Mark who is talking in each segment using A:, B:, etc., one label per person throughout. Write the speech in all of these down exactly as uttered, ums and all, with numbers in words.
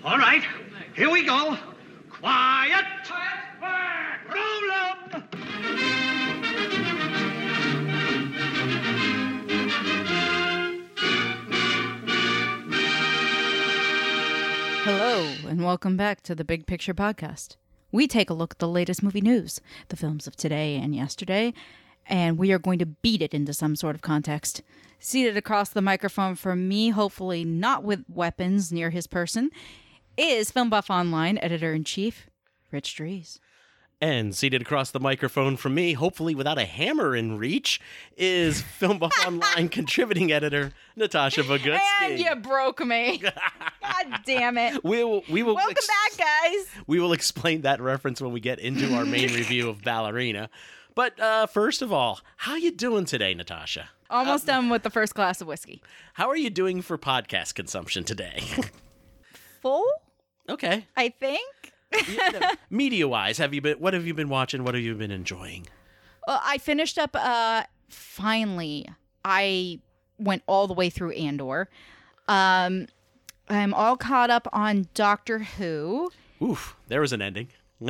A: All right, here we go. Quiet. Roll up.
B: Hello, and welcome back to the Big Picture Podcast. We take a look at the latest movie news, the films of today and yesterday, and we are going to beat it into some sort of context. Seated across the microphone from me, hopefully not with weapons near his person, is Film Buff Online Editor-in-Chief, Rich Dries.
C: And seated across the microphone from me, hopefully without a hammer in reach, is Film Buff Online contributing editor Natasha Bogutsky.
B: And you broke me. God damn it.
C: We will, we will
B: Welcome
C: ex-
B: back, guys.
C: We will explain that reference when we get into our main review of Ballerina. But uh, first of all, how you doing today, Natasha?
B: Almost um, done with the first glass of whiskey.
C: How are you doing for podcast consumption today?
B: Full?
C: Okay.
B: I think.
C: Media-wise, have you been? What have you been watching? What have you been enjoying?
B: Well, I finished up. Uh, finally, I went all the way through Andor. Um, I'm all caught up on Doctor Who.
C: Oof, there was an ending.
B: We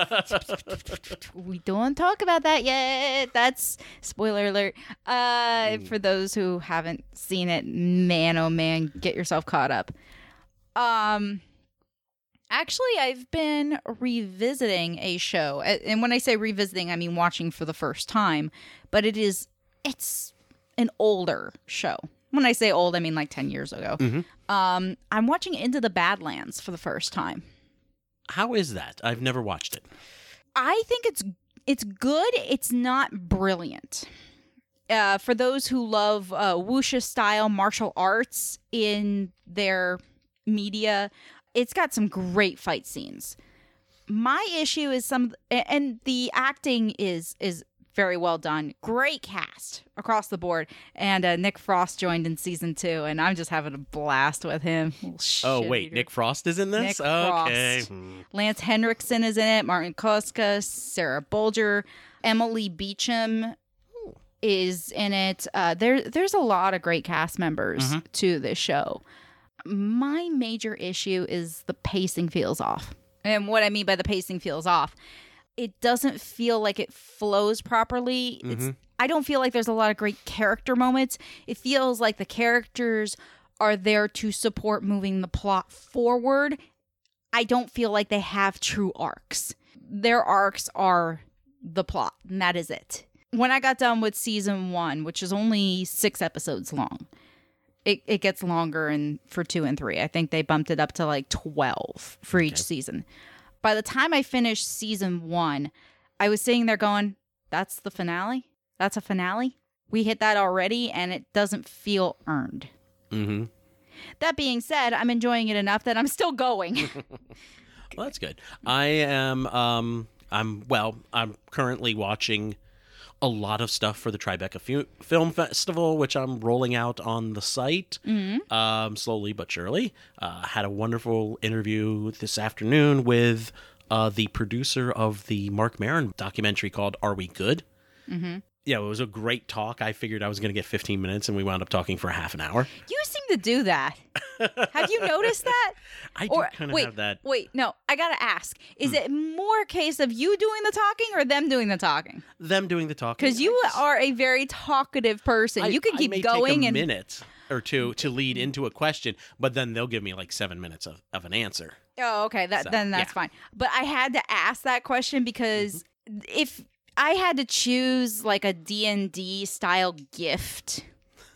B: don't talk about that yet. That's spoiler alert. Uh, mm. For those who haven't seen it, man, oh man, get yourself caught up. Um. Actually, I've been revisiting a show. And when I say revisiting, I mean watching for the first time. But it is, it's an older show. When I say old, I mean like ten years ago. Mm-hmm. Um, I'm watching Into the Badlands for the first time.
C: How is that? I've never watched it.
B: I think it's it's good. It's not brilliant. Uh, for those who love uh, wuxia-style martial arts in their media, it's got some great fight scenes. My issue is some, and the acting is is very well done. Great cast across the board. And uh, Nick Frost joined in season two, and I'm just having a blast with him.
C: Oh, wait, Nick Frost is in this?
B: Nick
C: okay.
B: Frost. Lance Henriksen is in it. Martin Koska, Sarah Bolger, Emily Beecham is in it. Uh, there, there's a lot of great cast members mm-hmm. to this show. My major issue is the pacing feels off. And what I mean by the pacing feels off, it doesn't feel like it flows properly. Mm-hmm. It's I don't feel like there's a lot of great character moments. It feels like the characters are there to support moving the plot forward. I don't feel like they have true arcs. Their arcs are the plot, and that is it. When I got done with season one, which is only six episodes long, It it gets longer in for two and three. I think they bumped it up to like twelve for each okay. season. By the time I finished season one, I was sitting there going, that's the finale? That's a finale? We hit that already, and it doesn't feel earned. Mm-hmm. That being said, I'm enjoying it enough that I'm still going.
C: Well, that's good. I am, um, I'm, well, I'm currently watching a lot of stuff for the Tribeca F- Film Festival, which I'm rolling out on the site mm-hmm. um, slowly but surely. Uh, had a wonderful interview this afternoon with uh, the producer of the Marc Maron documentary called Are We Good? Mm-hmm. Yeah, it was a great talk. I figured I was going to get fifteen minutes, and we wound up talking for a half an hour.
B: You seem to do that. Have you noticed that?
C: I do kind of have that.
B: Wait, no, I got to ask. Is mm. it more a case of you doing the talking or them doing the talking?
C: Them doing the talking.
B: Because you just, are a very talkative person.
C: I,
B: you can keep
C: I may
B: going.
C: Take a
B: and
C: minute or two to lead into a question, but then they'll give me like seven minutes of, of an answer.
B: Oh, okay. That so, Then that's yeah. fine. But I had to ask that question because mm-hmm. if I had to choose like a D and D style gift,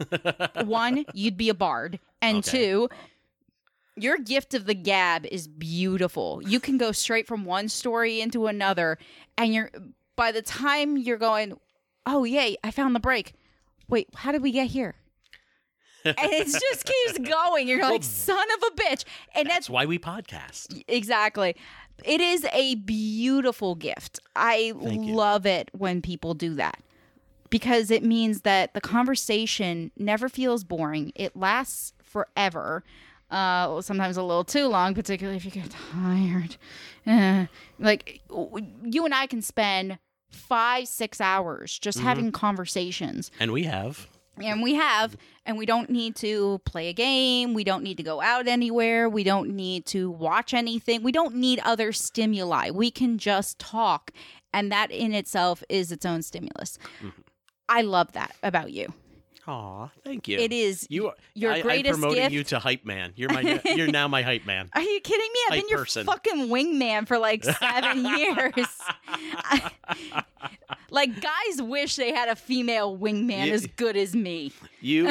B: one, you'd be a bard. And okay. two, your gift of the gab is beautiful. You can go straight from one story into another. And you're by the time you're going, oh, yay, I found the break. Wait, how did we get here? And it just keeps going. You're like, well, son of a bitch. And
C: that's,
B: that's
C: why we podcast.
B: Exactly. It is a beautiful gift. I love it when people do that because it means that the conversation never feels boring. It lasts forever. Uh, sometimes a little too long, particularly if you get tired. Uh, like you and I can spend five, six hours just mm-hmm. having conversations.
C: And we have.
B: And we have, and we don't need to play a game. We don't need to go out anywhere. We don't need to watch anything. We don't need other stimuli. We can just talk. And that in itself is its own stimulus. Mm-hmm. I love that about you.
C: Aw, thank you.
B: It is
C: you.
B: Your
C: I,
B: greatest
C: I'm promoting
B: gift.
C: you to hype man. You're my. You're now my hype man.
B: Are you kidding me? I've
C: Hype
B: been your
C: person.
B: fucking wingman for like seven years. I- like guys wish they had a female wingman
C: Yeah.
B: as good as me.
C: You.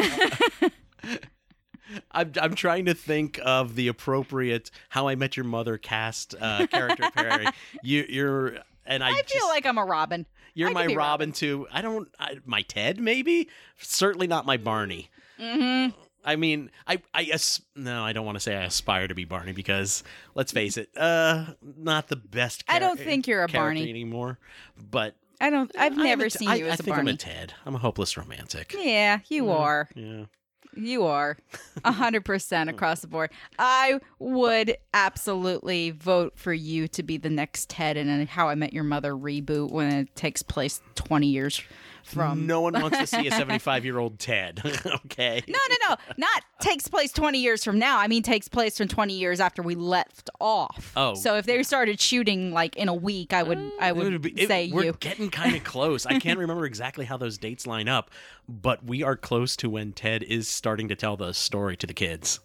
C: I'm I'm trying to think of the appropriate How I Met Your Mother cast uh, character pairing. You you're and I,
B: I
C: just,
B: feel like I'm a Robin.
C: you're
B: I
C: my
B: could be
C: Robin,
B: Robin.
C: too. I don't I, my Ted maybe, certainly not my Barney.
B: Mm-hmm.
C: I mean, I I as- no, I don't want to say I aspire to be Barney because let's face it, uh, not the best.
B: I don't
C: char-
B: think you're a
C: character
B: Barney.
C: anymore, but
B: I don't. I've
C: I am
B: never
C: a t-
B: seen
C: I,
B: you
C: I
B: as a
C: think
B: Barney.
C: I'm a Ted. I'm a hopeless romantic.
B: Yeah, you
C: Yeah,
B: are.
C: Yeah.
B: You are. A hundred percent across the board. I would absolutely vote for you to be the next Ted in a How I Met Your Mother reboot when it takes place twenty years from.
C: No one wants to see a seventy-five-year-old Ted. Okay.
B: No, no, no. Not takes place twenty years from now. I mean, takes place from twenty years after we left off.
C: Oh.
B: So if they started shooting like in a week, I would, I
C: It
B: would
C: would be- it-
B: say
C: we're
B: you.
C: getting kind of close. I can't remember exactly how those dates line up, but we are close to when Ted is starting to tell the story to the kids.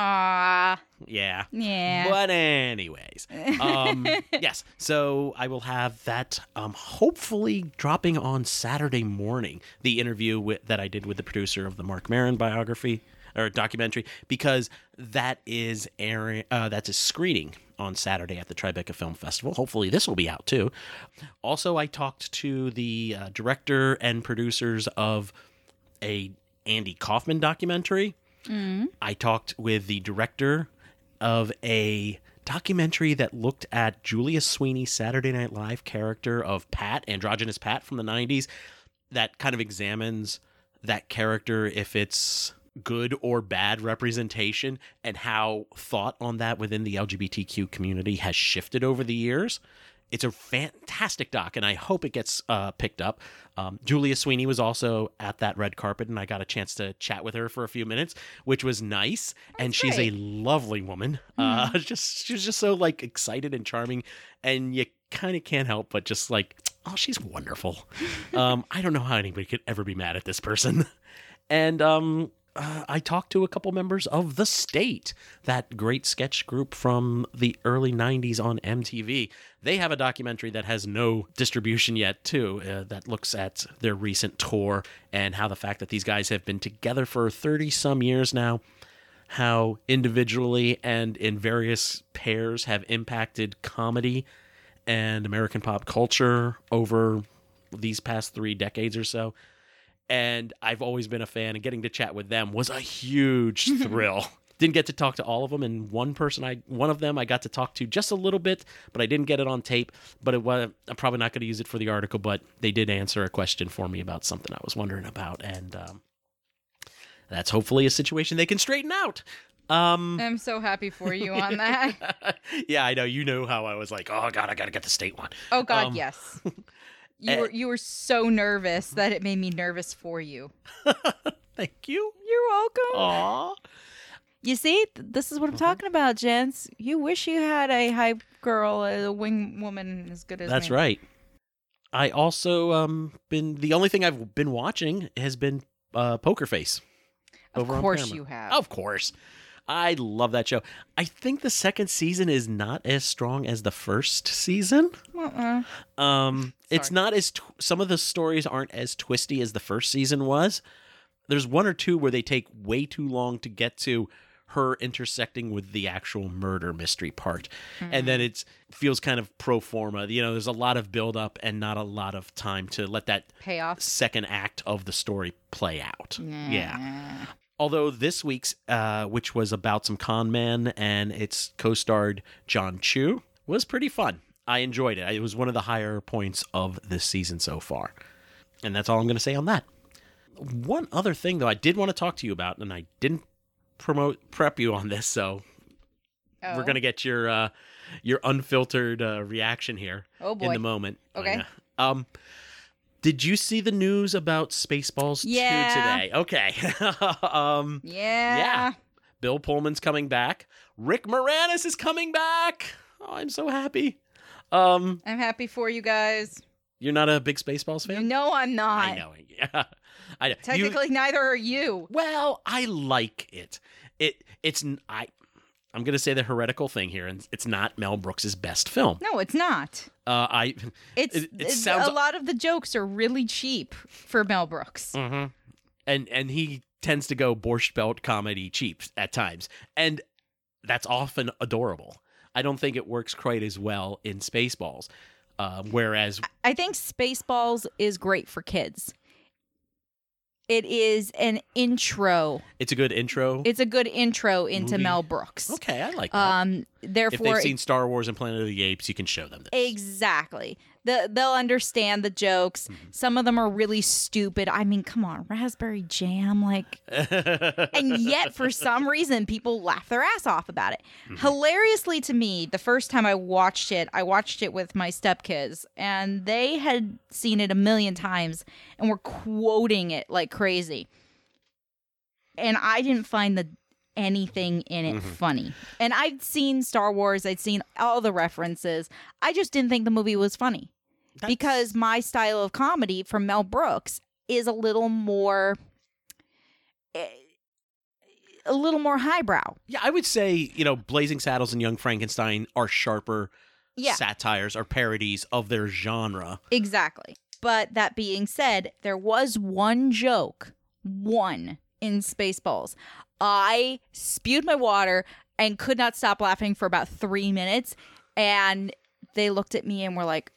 B: Aww.
C: Yeah.
B: Yeah.
C: But anyways, um, yes. So I will have that um, hopefully dropping on Saturday morning. The interview with, that I did with the producer of the Mark Maron biography or documentary, because that is airing. Uh, that's a screening on Saturday at the Tribeca Film Festival. Hopefully this will be out too. Also, I talked to the uh, director and producers of a Andy Kaufman documentary.
B: Mm.
C: I talked with the director of a documentary that looked at Julia Sweeney's Saturday Night Live character of Pat, androgynous Pat from the nineties, that kind of examines that character, if it's good or bad representation, and how thought on that within the L G B T Q community has shifted over the years. It's a fantastic doc, and I hope it gets uh, picked up. Um, Julia Sweeney was also at that red carpet, and I got a chance to chat with her for a few minutes, which was nice. And she's a
B: great.
C: lovely woman. Uh, just she's just so like excited and charming, and you kind of can't help but just like, oh, she's wonderful. um, I don't know how anybody could ever be mad at this person. And um, uh, I talked to a couple members of The State, that great sketch group from the early nineties on M T V. They have a documentary that has no distribution yet, too, uh, that looks at their recent tour and how the fact that these guys have been together for thirty-some years now, how individually and in various pairs have impacted comedy and American pop culture over these past three decades or so. And I've always been a fan, and getting to chat with them was a huge thrill. Didn't get to talk to all of them, and one person, I one of them I got to talk to just a little bit, but I didn't get it on tape. But it was, I'm probably not going to use it for the article, but they did answer a question for me about something I was wondering about, and um, that's hopefully a situation they can straighten out. Um,
B: I'm so happy for you on that.
C: yeah, I know. You know how I was like, oh, God, I got to get the State one.
B: Oh God,
C: Um,
B: yes. You
C: eh.
B: were you were so nervous that it made me nervous for you.
C: Thank you.
B: You're welcome.
C: Aw.
B: You see, th- this is what I'm talking about, gents. You wish you had a hype girl, a wing woman as good as
C: That's
B: me.
C: right. I also um been the only thing I've been watching has been uh Poker Face.
B: Of
C: over on
B: course
C: Paramount.
B: you have.
C: Of course. I love that show. I think the second season is not as strong as the first season.
B: Uh-uh.
C: Um it's
B: Sorry.
C: not as tw- some of the stories aren't as twisty as the first season was. There's one or two where they take way too long to get to her intersecting with the actual murder mystery part.
B: Hmm.
C: And then it feels kind of pro forma. You know, there's a lot of build up and not a lot of time to let that
B: Payoff.
C: second act of the story play out.
B: Nah.
C: Yeah. Although this week's, uh, which was about some con men and it's co-starred John Chu, was pretty fun. I enjoyed it. It was one of the higher points of this season so far. And that's all I'm going to say on that. One other thing, though, I did want to talk to you about, and I didn't promote prep you on this, so
B: Oh.
C: we're going to get your uh, your unfiltered uh, reaction here
B: Oh, boy.
C: in the moment.
B: Okay.
C: Yeah. Um, Did you see the news about Spaceballs
B: Yeah.
C: two today? Okay. um,
B: Yeah.
C: yeah. Bill Pullman's coming back. Rick Moranis is coming back. Oh, I'm so happy. Um,
B: I'm happy for you guys.
C: you're not a big Spaceballs fan?
B: No, I'm not.
C: I know. Yeah. I know. You-
B: Technically, neither are you.
C: well, I like it. It it's n- I I'm going to say the heretical thing here, and it's not Mel Brooks' best film.
B: No, it's not.
C: Uh, I
B: It's,
C: It- it
B: it's-
C: sounds-
B: a lot of the jokes are really cheap for Mel Brooks.
C: Mhm. and and he tends to go Borscht Belt comedy cheap at times, and that's often adorable. I don't think it works quite as well in Spaceballs, uh, whereas
B: I think Spaceballs is great for kids. It is an intro.
C: it's a good intro.
B: It's a good intro into
C: Movie.
B: Mel Brooks.
C: Okay, I like that.
B: Um,
C: if
B: therefore,
C: they've seen Star Wars and Planet of the Apes, you can show them this.
B: exactly. The, they'll understand the jokes.
C: Mm-hmm.
B: Some of them are really stupid. I mean, come on, raspberry jam, like, and yet for some reason people laugh their ass off about it.
C: Mm-hmm.
B: Hilariously to me, the first time I watched it, I watched it with my stepkids, and they had seen it a million times and were quoting it like crazy. And I didn't find the anything in it
C: Mm-hmm.
B: funny. And I'd seen Star Wars, I'd seen all the references. I just didn't think the movie was funny.
C: That's-
B: Because my style of comedy from Mel Brooks is a little more eh, a little more highbrow.
C: Yeah, I would say, you know, Blazing Saddles and Young Frankenstein are sharper
B: Yeah.
C: satires or parodies of their genre.
B: Exactly. But that being said, there was one joke, one in Spaceballs. I spewed my water and could not stop laughing for about three minutes. And they looked at me and were like,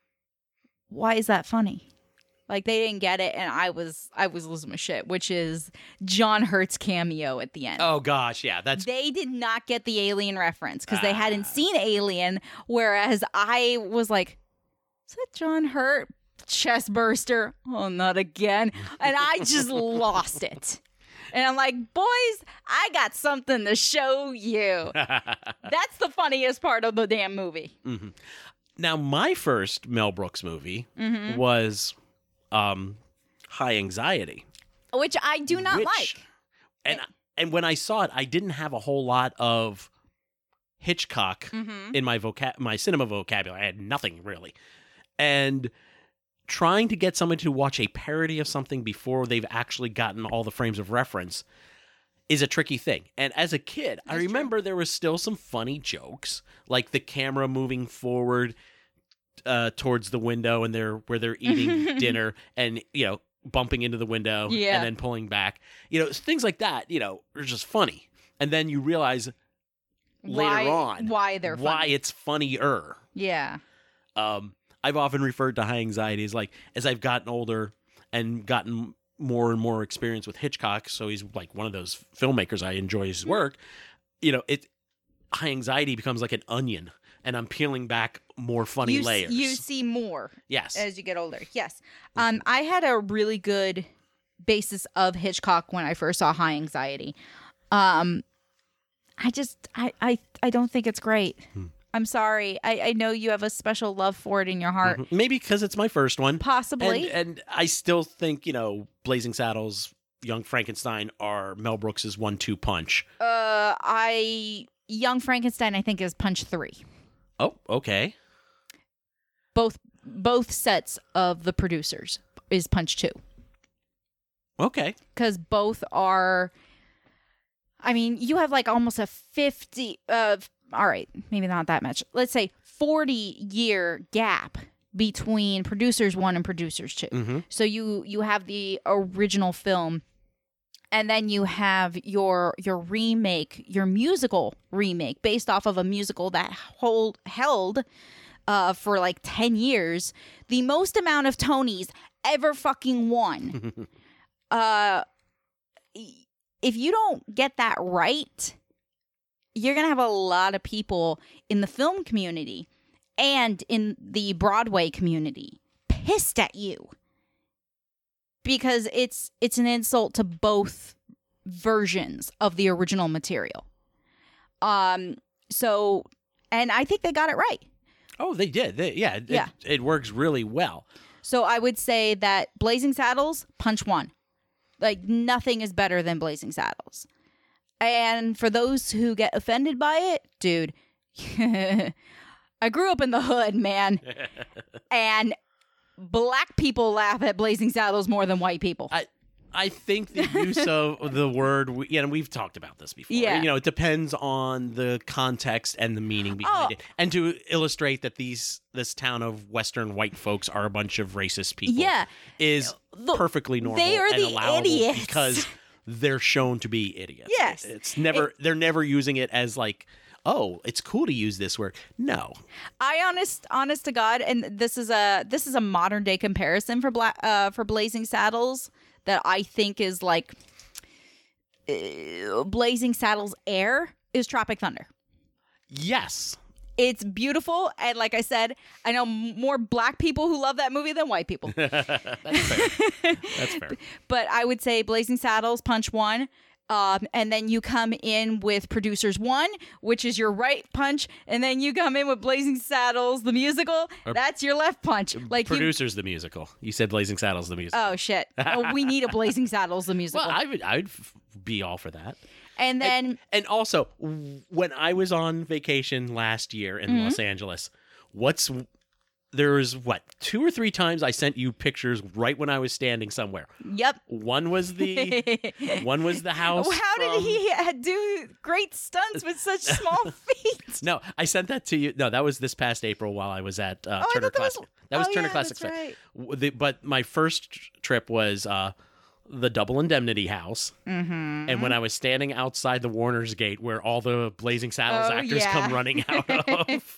B: why is that funny? Like, they didn't get it, and I was I was losing my shit, which is John Hurt's cameo at the end.
C: Oh gosh, yeah, that's
B: They did not get the Alien reference because they hadn't
C: Ah.
B: seen Alien, whereas I was like, is that John Hurt? Chest burster. Oh, not again. And I just lost it. And I'm like, boys, I got something to show you. That's the funniest part of the damn movie.
C: Now, my first Mel Brooks movie
B: Mm-hmm.
C: was um, High Anxiety,
B: Which I do not
C: which-
B: like.
C: and and when I saw it, I didn't have a whole lot of Hitchcock
B: Mm-hmm.
C: in my vocab, my cinema vocabulary. I had nothing really, and trying to get someone to watch a parody of something before they've actually gotten all the frames of reference is a tricky thing. And as a kid, I
B: That's
C: remember there was still some funny jokes, like the camera moving forward uh, towards the window and they're where they're eating dinner and, you know, bumping into the window
B: Yeah.
C: and then pulling back. You know, things like that, you know, are just funny. And then you realize later
B: Why-
C: on
B: why they're
C: why
B: funny.
C: it's funnier.
B: Yeah.
C: Um, I've often referred to High Anxiety as like, as I've gotten older and gotten more and more experience with Hitchcock, so he's like one of those filmmakers I enjoy his work, you know, it High Anxiety becomes like an onion and I'm peeling back more funny
B: you, s-
C: layers.
B: you see more
C: yes.
B: as you get older. Yes. Um, I had a really good basis of Hitchcock when I first saw High Anxiety. Um, I just, I, I, I don't think it's great.
C: Hmm.
B: I'm sorry. I, I know you have a special love for it in your heart.
C: Mhm. Maybe because it's my first one.
B: Possibly.
C: And, and I still think, you know, Blazing Saddles, Young Frankenstein are Mel Brooks's one two punch.
B: uh, I, Young Frankenstein, I think is punch three.
C: Oh, okay.
B: Both, both sets of the producers is punch two.
C: Okay.
B: Because both are, I mean, you have like almost a fifty, uh, all right, maybe not that much. Let's say forty year gap between producers one and producers two.
C: Mm-hmm.
B: So you you have the original film, and then you have your your remake, your musical remake based off of a musical that hold held uh, for like ten years, the most amount of Tonys ever fucking won. uh, if you don't get that right, you're going to have a lot of people in the film community and in the Broadway community pissed at you because it's it's an insult to both versions of the original material. Um so and I think they got it right.
C: Oh, they did. They, yeah, it,
B: Yeah.
C: it works really well.
B: So I would say that Blazing Saddles, punch one. Like, nothing is better than Blazing Saddles. And for those who get offended by it, dude, I grew up in the hood, man. And black people laugh at Blazing Saddles more than white people.
C: I I think the use of the word, we- you know, we've talked about this before.
B: Yeah.
C: You know, it depends on the context and the meaning behind
B: Oh.
C: it. And to illustrate that these this town of Western white folks are a bunch of racist people
B: Yeah.
C: is
B: The-
C: perfectly normal
B: they are
C: and
B: the
C: allowable
B: idiots.
C: because they're shown to be idiots.
B: Yes.
C: It's never, they're never using it as like, oh, it's cool to use this word. No.
B: I honest, honest to God, and this is a this is a modern day comparison for Bla- uh, for Blazing Saddles that I think is like uh, Blazing Saddles Air is Tropic Thunder.
C: Yes.
B: It's beautiful, and like I said, I know m- more black people who love that movie than white people.
C: That's fair. That's fair.
B: But I would say Blazing Saddles, punch one. Um, and then you come in with Producers One, which is your right punch, and then you come in with Blazing Saddles, the musical. That's your left punch. Like you,
C: Producers the musical. You said Blazing Saddles the musical.
B: oh shit, oh, we need a Blazing Saddles, the musical.
C: Well, I would I'd f- be all for that.
B: and then
C: And, and also, w- when I was on vacation last year in
B: Mm-hmm.
C: Los Angeles, what's there was what two or three times I sent you pictures right when I was standing somewhere.
B: yep.
C: One was the one was the house.
B: How did
C: from-
B: he uh, do great stunts with such small feet?
C: No, I sent that to you. No, that was this past April while I was at uh,
B: Oh, I
C: Turner
B: thought that was-
C: Classic. That was
B: oh,
C: Turner
B: yeah,
C: Classic.
B: that's right.
C: W- the- but my first trip was uh, the Double Indemnity House,
B: Mm-hmm.
C: and when I was standing outside the Warner's Gate, where all the Blazing Saddles
B: Oh,
C: actors
B: yeah.
C: come running out of.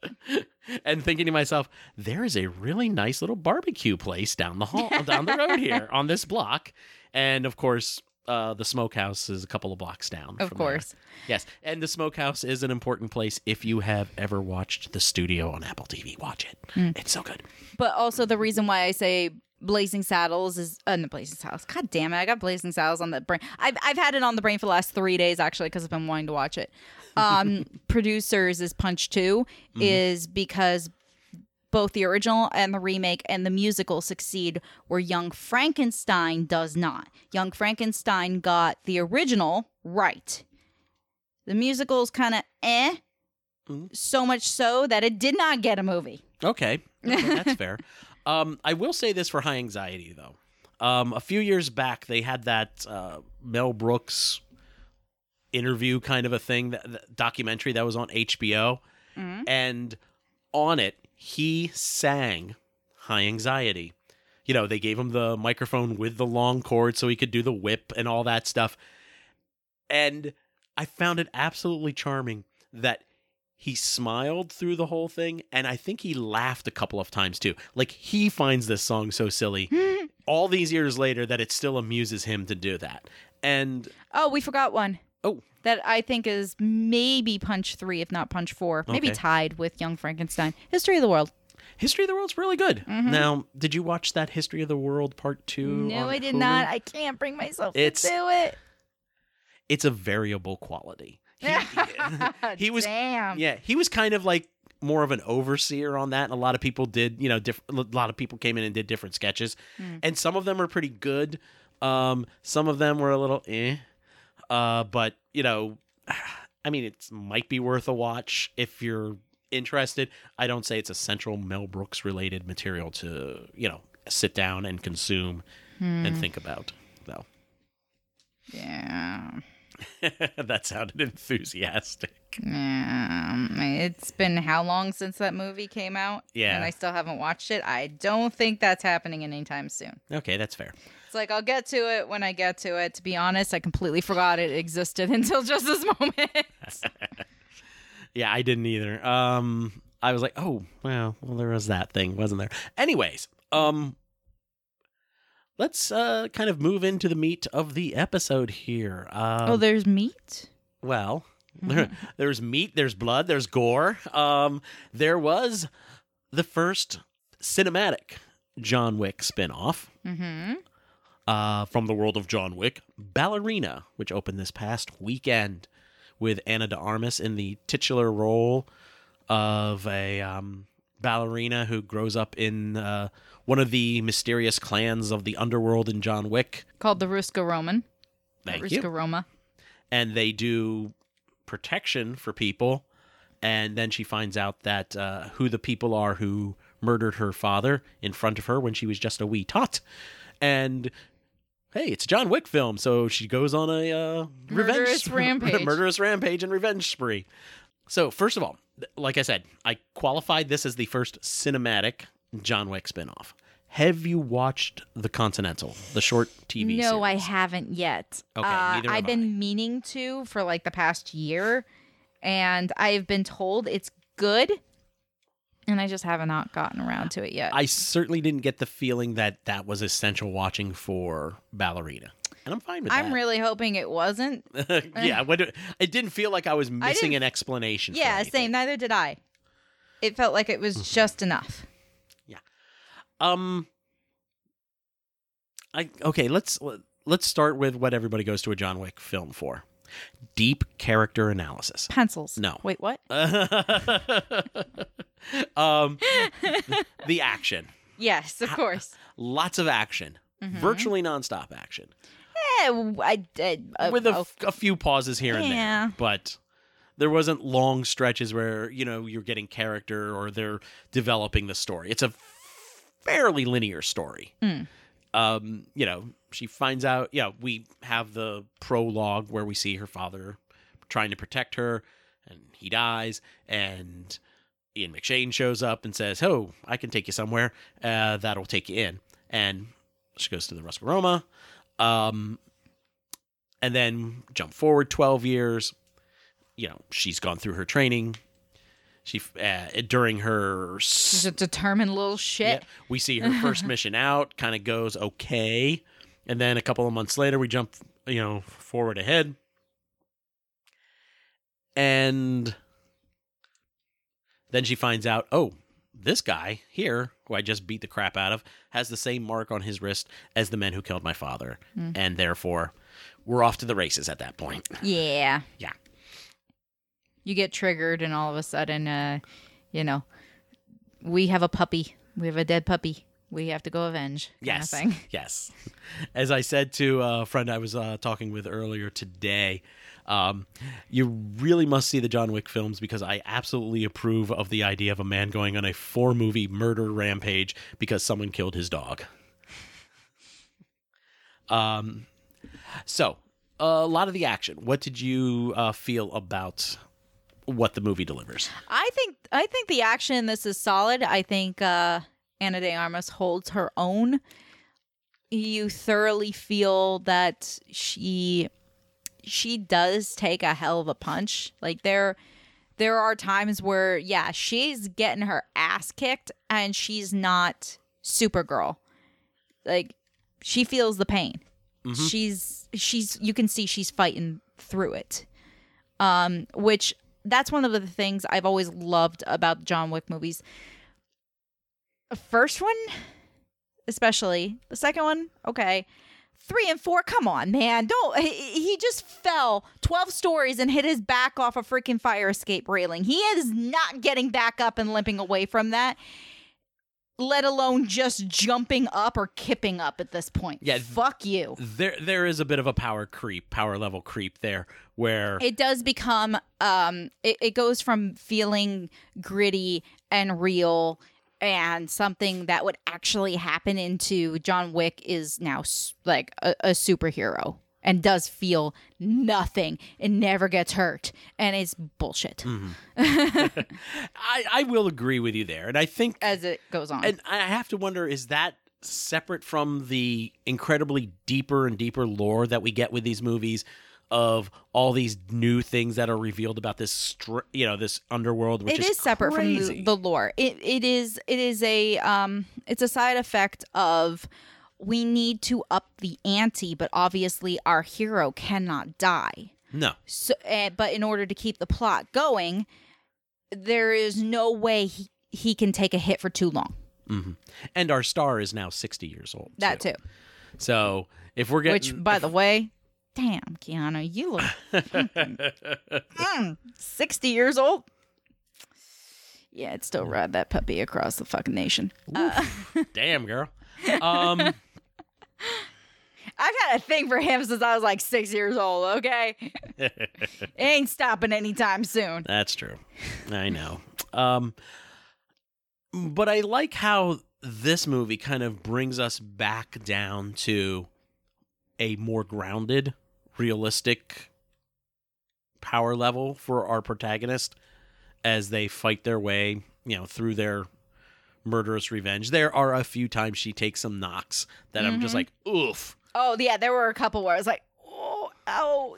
C: And thinking to myself, there is a really nice little barbecue place down the hall, down the road here on this block, and of course, uh, the Smokehouse is a couple of blocks down.
B: Of
C: from there.
B: course.
C: Yes, and the Smokehouse is an important place. If you have ever watched The Studio on Apple T V, watch it.
B: Mm.
C: It's so good.
B: But also the reason why I say Blazing Saddles is uh, no Blazing Saddles. God damn it! I got Blazing Saddles on the brain. I've I've had it on the brain for the last three days actually because I've been wanting to watch it. Um, Producers is Punch Two is because both the original and the remake and the musical succeed where Young Frankenstein does not. Young Frankenstein got the original right. The musical's kind of eh.
C: Mhm.
B: So much so that it did not get a movie.
C: Okay, okay, that's fair. Um, I will say this for High Anxiety though. Um, a few years back, they had that uh, Mel Brooks interview kind of a thing, that, that documentary that was on H B O,
B: Mhm.
C: and on it he sang High Anxiety. You know, they gave him the microphone with the long cord so he could do the whip and all that stuff. And I found it absolutely charming that he smiled through the whole thing, and I think he laughed a couple of times too. Like, he finds this song so silly all these years later that it still amuses him to do that. And
B: Oh, we forgot one.
C: oh,
B: That I think is maybe Punch Three, if not Punch Four. Maybe
C: Okay.
B: tied with Young Frankenstein. History of the World.
C: History of the World's really good.
B: Mm-hmm.
C: Now, did you watch that History of the World Part Two?
B: No,
C: on
B: I did
C: Hulu?
B: not. I can't bring myself
C: It's-
B: to do it.
C: It's a variable quality. He, he was
B: Damn.
C: Yeah, he was kind of like more of an overseer on that, and a lot of people did, you know, diff- a lot of people came in and did different sketches,
B: Mm.
C: and some of them are pretty good. Um, some of them were a little eh, uh, but you know, I mean, it might be worth a watch if you're interested. I don't say it's essential Mel Brooks related material to, you know, sit down and consume
B: Hmm.
C: and think about. Though
B: Yeah.
C: that sounded enthusiastic.
B: Yeah. It's been how long since that movie came out?
C: Yeah.
B: And I still haven't watched it. I don't think that's happening anytime soon.
C: Okay, that's fair.
B: It's like I'll get to it when I get to it. To be honest, I completely forgot it existed until just this moment.
C: Yeah, I didn't either. Um, I was like, oh, well, well, there was that thing, wasn't there? Anyways, um, let's uh kind of move into the meat of the episode here. Um,
B: Oh, there's meat?
C: well, there, there's meat, there's blood, there's gore. Um, there was the first cinematic John Wick spinoff.
B: Mm-hmm.
C: Uh, from the world of John Wick, Ballerina, which opened this past weekend with Anna de Armas in the titular role of a um, ballerina who grows up in uh, one of the mysterious clans of the underworld in John Wick.
B: Called the Ruska Roman.
C: Thank
B: Ruska
C: you.
B: Roma.
C: And they do protection for people. And then she finds out that uh, who the people are who murdered her father in front of her when she was just a wee tot. And hey, it's a John Wick film, so she goes on a uh,
B: Murderous
C: revenge
B: rampage.
C: murderous rampage and revenge spree. So first of all, like I said, I qualified this as the first cinematic John Wick spinoff. Have you watched The Continental, the short T V series?
B: No, I haven't yet.
C: Okay,
B: uh,
C: neither have
B: I've been meaning to for like the past year, and I've been told it's good, and I just have not gotten around to it yet.
C: I certainly didn't get the feeling that that was essential watching for Ballerina. And I'm fine with
B: I'm
C: that.
B: really hoping it wasn't.
C: yeah, when it, it didn't feel like I was missing
B: didn't-
C: an explanation. for
B: Yeah,
C: anything.
B: same. Neither did I. It felt like it was just enough.
C: Um, I okay. Let's let's start with what everybody goes to a John Wick film for: deep character analysis.
B: Pencils.
C: No.
B: Wait, what?
C: um, the action.
B: Yes, of course.
C: Lots of action.
B: Mm-hmm.
C: Virtually nonstop action.
B: Eh, I did. Uh,
C: with a,
B: oh,
C: f- a few pauses here and
B: Yeah.
C: there, but there wasn't long stretches where you know you're getting character or they're developing the story. It's a fairly linear story.
B: Mm.
C: Um, you know, she finds out. Yeah, we have the prologue where we see her father trying to protect her, and he dies, and Ian McShane shows up and says, "Oh, I can take you somewhere. Uh, that'll take you in." And she goes to the Ruska Roma. Um, and then jump forward twelve years. You know, she's gone through her training. She uh, during her
B: she's a determined little shit.
C: yeah, we see her first mission out, kind of goes okay, and then a couple of months later, we jump, you know, forward ahead, and then she finds out, oh, this guy here, who I just beat the crap out of, has the same mark on his wrist as the men who killed my father,
B: Mm.
C: and therefore, we're off to the races at that point.
B: Yeah.
C: Yeah.
B: You get triggered, and all of a sudden, uh, you know, we have a puppy. We have a dead puppy. We have to go avenge. Kind
C: Yes.
B: Of thing.
C: Yes. As I said to a friend I was uh, talking with earlier today, um, you really must see the John Wick films because I absolutely approve of the idea of a man going on a four movie murder rampage because someone killed his dog. Um, so a lot of the action. What did you uh, feel about what the movie delivers?
B: I think I think the action in this is solid. I think uh, Ana de Armas holds her own. You thoroughly feel that she she does take a hell of a punch. Like there there are times where yeah, she's getting her ass kicked and she's not Supergirl. Like she feels the pain.
C: Mhm.
B: She's she's you can see she's fighting through it. Um which that's one of the things I've always loved about the John Wick movies. The first one, especially. The second one, okay. Three and four, come on, man. Don't. He, he just fell twelve stories and hit his back off a freaking fire escape railing. He is not getting back up and limping away from that, let alone just jumping up or kipping up at this point.
C: Yeah.
B: Fuck you.
C: There, there is a bit of a power creep, power level creep there, where
B: It does become, um, it, it goes from feeling gritty and real and something that would actually happen into John Wick is now s- like a, a superhero and does feel nothing and never gets hurt. And it's bullshit
C: I, I will agree with you there, and I think,
B: as it goes on.
C: and I have to wonder, is that separate from the incredibly deeper and deeper lore that we get with these movies? Of all these new things that are revealed about this, str- you know, this underworld, which
B: It
C: is,
B: is separate
C: crazy.
B: from the, the lore. It it is it is a um it's a side effect of we need to up the ante, but obviously our hero cannot die.
C: No,
B: So, uh, but in order to keep the plot going, there is no way he, he can take a hit for too long.
C: hmm and our star is now sixty years old.
B: That too.
C: So if we're getting,
B: Which, by the way, damn, Keanu, you look mm, sixty years old. Yeah, I'd still ride that puppy across the fucking nation. Uh,
C: Damn, girl. Um,
B: I've had a thing for him since I was like six years old, okay? It ain't stopping anytime soon.
C: That's true. I know. Um, but I like how this movie kind of brings us back down to a more grounded, realistic power level for our protagonist as they fight their way, you know, through their murderous revenge. There are a few times she takes some knocks that mm-hmm. I'm just like, oof.
B: Oh, yeah, there were a couple where I was like, oh, ow.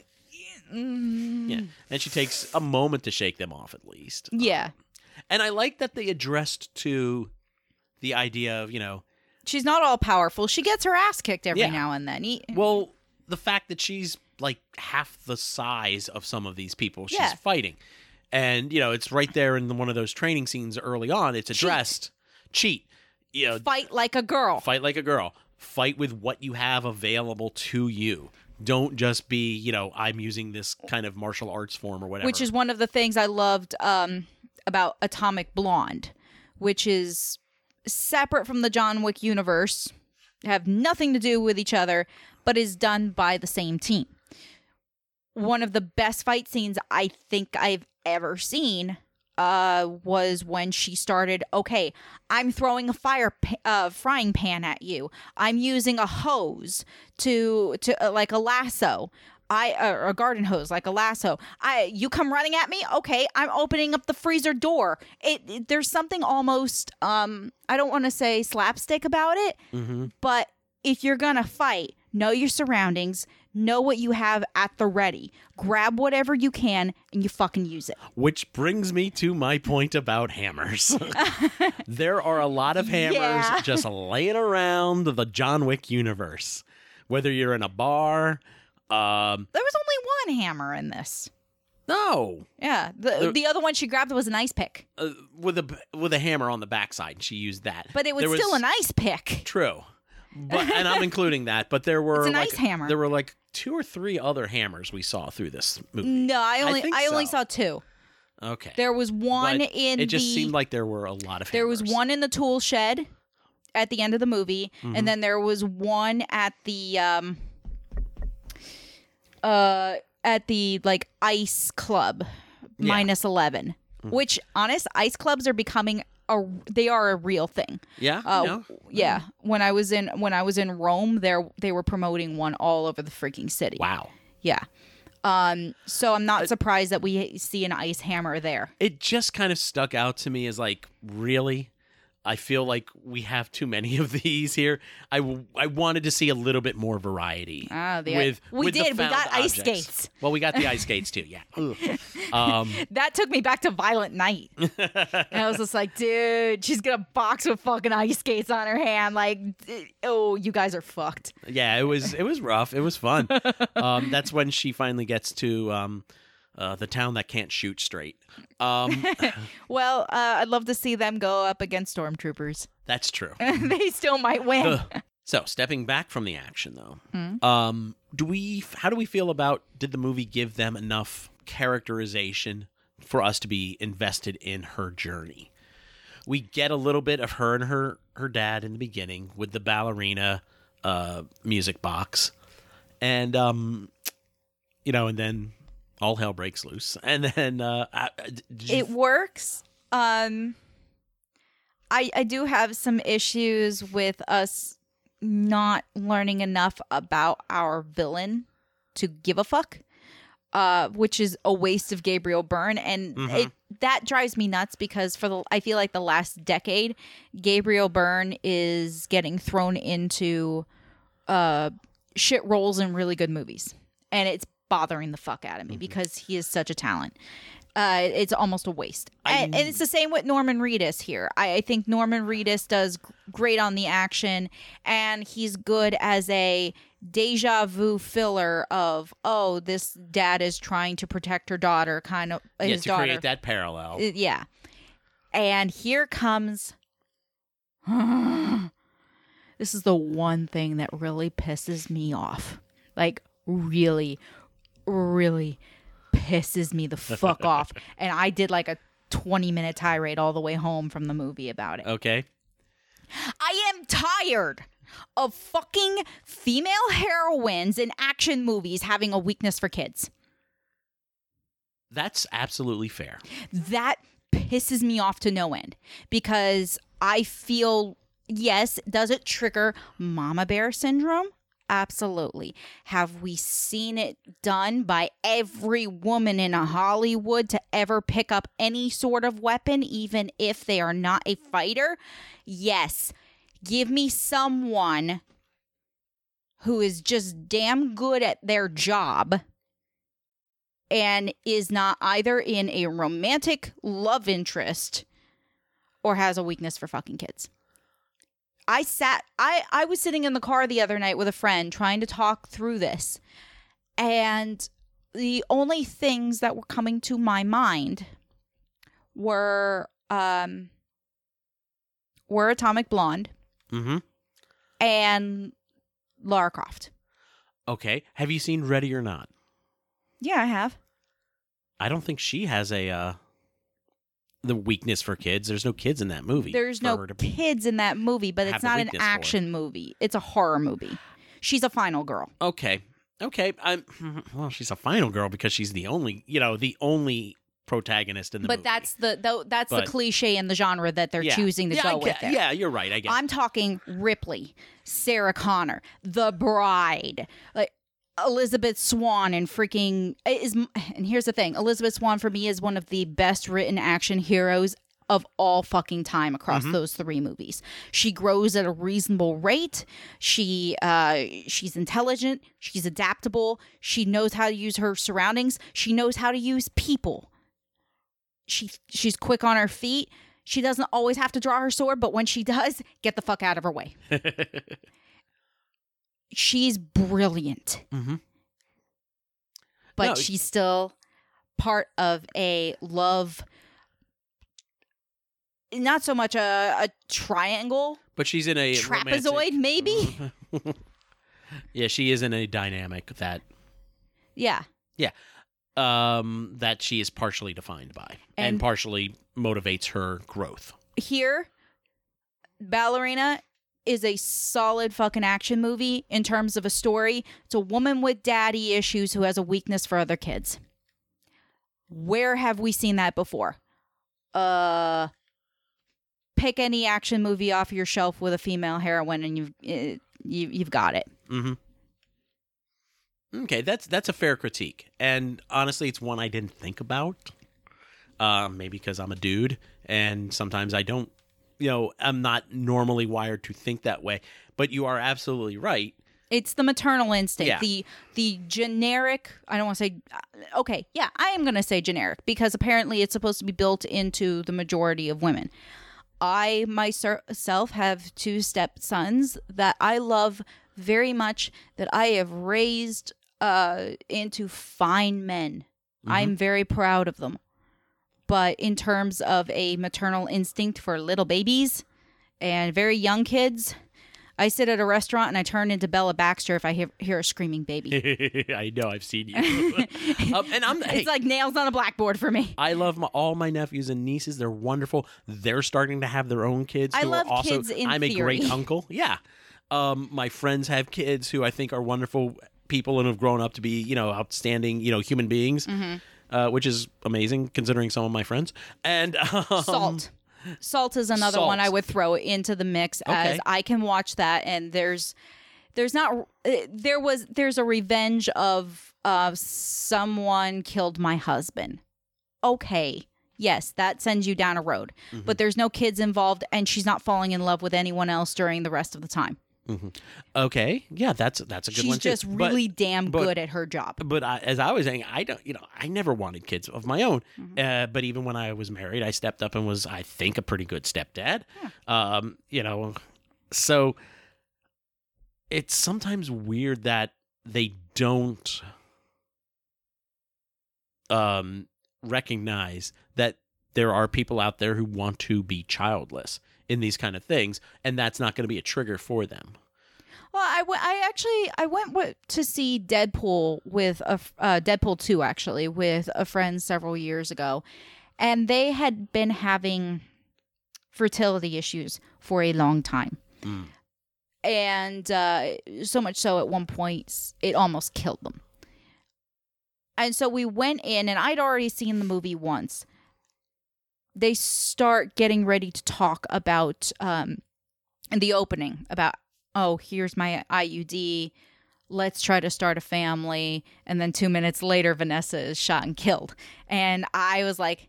B: Mm.
C: Yeah, and she takes a moment to shake them off at least.
B: Yeah.
C: Um, and I like that they addressed to the idea of, you know...
B: She's not all powerful. She gets her ass kicked every
C: yeah.
B: now and then. He-
C: well, the fact that she's like half the size of some of these people she's
B: yeah.
C: fighting. And, you know, it's right there in one of those training scenes early on. It's addressed. Cheat. Cheat. You know,
B: fight like a girl.
C: Fight like a girl. Fight with what you have available to you. Don't just be, you know, I'm using this kind of martial arts form or whatever.
B: Which is one of the things I loved um, about Atomic Blonde, which is separate from the John Wick universe, have nothing to do with each other, but is done by the same team. One of the best fight scenes I think I've ever seen uh, was when she started, okay, I'm throwing a fire pa- uh, frying pan at you. I'm using a hose to, to uh, like a lasso. I uh, a garden hose, like a lasso. I you come running at me. Okay, I'm opening up the freezer door. It, it there's something almost um I don't want to say slapstick about it,
C: mm-hmm.
B: but if you're gonna fight, know your surroundings, know what you have at the ready. Grab whatever you can and you fucking use it.
C: Which brings me to my point about hammers. There are a lot of hammers
B: Yeah.
C: just laying around the John Wick universe. Whether you're in a bar. Um,
B: There was only one hammer in this.
C: no,
B: Yeah, the
C: There-
B: the other one she grabbed was an ice pick,
C: uh, with a with a hammer on the backside. She used that,
B: but it was
C: There
B: still an ice pick.
C: true. But and I'm including that. But there were
B: It's an
C: like,
B: ice hammer.
C: There were like two or three other hammers we saw through this movie.
B: No, I only I,
C: think
B: only
C: so.
B: saw two.
C: Okay,
B: There was one
C: But
B: in
C: it just
B: the
C: seemed like there were a lot of.
B: there was
C: hammers.
B: one in the tool shed at the end of the movie,
C: Mhm.
B: and then there was one at the um uh at the like ice club
C: Yeah.
B: minus eleven.
C: Mhm.
B: Which honest ice clubs are becoming a they are a real thing.
C: Yeah,
B: Uh,
C: no?
B: yeah. When I was in when I was in Rome, there they were promoting one all over the freaking city.
C: Wow.
B: Yeah. Um. So I'm not surprised that we see an ice hammer there.
C: It just kind of stuck out to me as like, really? I feel like we have too many of these here. I, w- I wanted to see a little bit more variety.
B: Ah, the
C: with,
B: we
C: with the
B: did. We
C: found
B: got ice
C: objects.
B: skates.
C: Well, we got the ice skates too, yeah. Ugh. Um,
B: That took me back to Violent Night. And I was just like, dude, she's gonna box with fucking ice skates on her hand. Like, d- oh, you guys are fucked.
C: yeah, it was it was rough. It was fun. Um, that's when she finally gets to um, uh, the town that can't shoot straight. Um,
B: Well, uh, I'd love to see them go up against stormtroopers.
C: that's true.
B: They still might win.
C: Ugh. So, stepping back from the action, though,
B: Hmm?
C: um, do we? How do we feel about? Did the movie give them enough characterization for us to be invested in her journey? We get a little bit of her and her her dad in the beginning with the ballerina uh, music box, and um, you know, and then all hell breaks loose, and then uh, I- did you
B: It works. Um, I I do have some issues with us not learning enough about our villain to give a fuck, uh, which is a waste of Gabriel Byrne, and
C: Mhm.
B: it that drives me nuts because for the I feel like the last decade, Gabriel Byrne is getting thrown into uh shit roles in really good movies, and it's bothering the fuck out of me because he is such a talent. Uh, it's almost a waste.
C: I-
B: And, and it's the same with Norman Reedus here. I, I think Norman Reedus does g- great on the action, and he's good as a deja vu filler of, oh, this dad is trying to protect her daughter, kind of
C: yeah,
B: his
C: to
B: daughter.
C: create that parallel?
B: Uh, yeah. And here comes. This is the one thing that really pisses me off. Like, really, really pisses me the fuck off. And I did like a twenty minute tirade all the way home from the movie about it.
C: Okay.
B: I am tired of fucking female heroines in action movies having a weakness for kids.
C: That's absolutely fair.
B: That pisses me off to no end because I feel, yes, does it trigger mama bear syndrome? Absolutely. Have we seen it done by every woman in a Hollywood to ever pick up any sort of weapon, even if they are not a fighter? Yes. Give me someone who is just damn good at their job and is not either in a romantic love interest or has a weakness for fucking kids. I sat, I, I was sitting in the car the other night with a friend trying to talk through this. And the only things that were coming to my mind were, um, were Atomic Blonde
C: Mm-hmm.
B: and Lara Croft.
C: Okay. Have you seen Ready or Not?
B: Yeah, I have.
C: I don't think she has a uh, the weakness for kids. There's no kids in that movie.
B: There's
C: for
B: no
C: her to be-
B: kids in that movie, but
C: have
B: it's
C: a
B: not an
C: weakness for.
B: action movie. It's a horror movie. She's a final girl.
C: Okay. Okay. I'm well, she's a final girl because she's the only, you know, the only protagonist in the
B: But
C: movie.
B: that's the tho- that's
C: But-
B: the cliche in the genre that they're
C: yeah.
B: choosing to
C: yeah,
B: go
C: I
B: with
C: get,
B: there.
C: Yeah, you're right. I guess.
B: I'm talking Ripley, Sarah Connor, The Bride, like Elizabeth Swann, and freaking is. And here's the thing: Elizabeth Swann for me is one of the best written action heroes of all fucking time across
C: Mhm.
B: those three movies. She grows at a reasonable rate. She uh, she's intelligent. She's adaptable. She knows how to use her surroundings. She knows how to use people. She she's quick on her feet. She doesn't always have to draw her sword, but when she does, get the fuck out of her way. She's brilliant.
C: Mm-hmm.
B: But
C: No,
B: she's still part of a love, not so much a, a triangle,
C: But she's in a
B: trapezoid,
C: romantic-
B: maybe?
C: Yeah, she is in a dynamic that
B: Yeah.
C: um that she is partially defined by and,
B: And-
C: partially motivates her growth.
B: Here, Ballerina is a solid fucking action movie in terms of a story. It's a woman with daddy issues who has a weakness for other kids. Where have we seen that before? Uh, pick any action movie off your shelf with a female heroine, and you've uh, you, you've got it.
C: Mm-hmm. Okay, that's that's a fair critique, and honestly, it's one I didn't think about. Uh, maybe because I'm a dude, and sometimes I don't. You know, I'm not normally wired to think that way. But you are absolutely right.
B: It's the maternal instinct,
C: Yeah.
B: the the generic. I don't want to say. Okay, yeah, I am going to say generic because apparently it's supposed to be built into the majority of women. I myself have two stepsons that I love very much, that I have raised uh, into fine men.
C: Mhm.
B: I'm very proud of them. But in terms of a maternal instinct for little babies and very young kids, I sit at a restaurant and I turn into Bella Baxter if I hear, hear a screaming baby.
C: I know, I've seen you. um, and I'm. Hey,
B: It's like nails on a blackboard for me.
C: I love my, all my nephews and nieces. They're wonderful. They're starting to have their own kids.
B: I
C: who
B: love
C: are also,
B: kids in
C: I'm a
B: theory.
C: great uncle. Yeah. Um, my friends have kids who I think are wonderful people and have grown up to be, you know, outstanding, you know, human beings,
B: Mm-hmm.
C: uh, which is amazing considering some of my friends. And um,
B: Salt. Salt is another
C: Salt.
B: one I would throw into the mix as
C: Okay.
B: I can watch that, and there's there's not uh, there was there's a revenge of uh, someone killed my husband. Okay. Yes, that sends you down a road.
C: Mm-hmm.
B: But there's no kids involved, and she's not falling in love with anyone else during the rest of the time.
C: Okay, yeah, that's that's a good
B: She's
C: one too.
B: just
C: But-
B: really damn
C: but-
B: good at her job.
C: But I, as I was saying, I don't, you know, I never wanted kids of my own.
B: Mm-hmm.
C: Uh, but even when I was married, I stepped up and was, I think, a pretty good stepdad. Um, you know, so it's sometimes weird that they don't um recognize that there are people out there who want to be childless in these kind of things, and that's not going to be a trigger for them.
B: Well, I, w- I actually I went w- to see Deadpool with a f- uh, Deadpool two actually with a friend several years ago, and they had been having fertility issues for a long time.
C: Mm.
B: And uh, so much so at one point it almost killed them. And so we went in, and I'd already seen the movie once. They start getting ready to talk about, um, in the opening, about, oh, here's my I U D. Let's try to start a family. And then two minutes later, Vanessa is shot and killed. And I was like,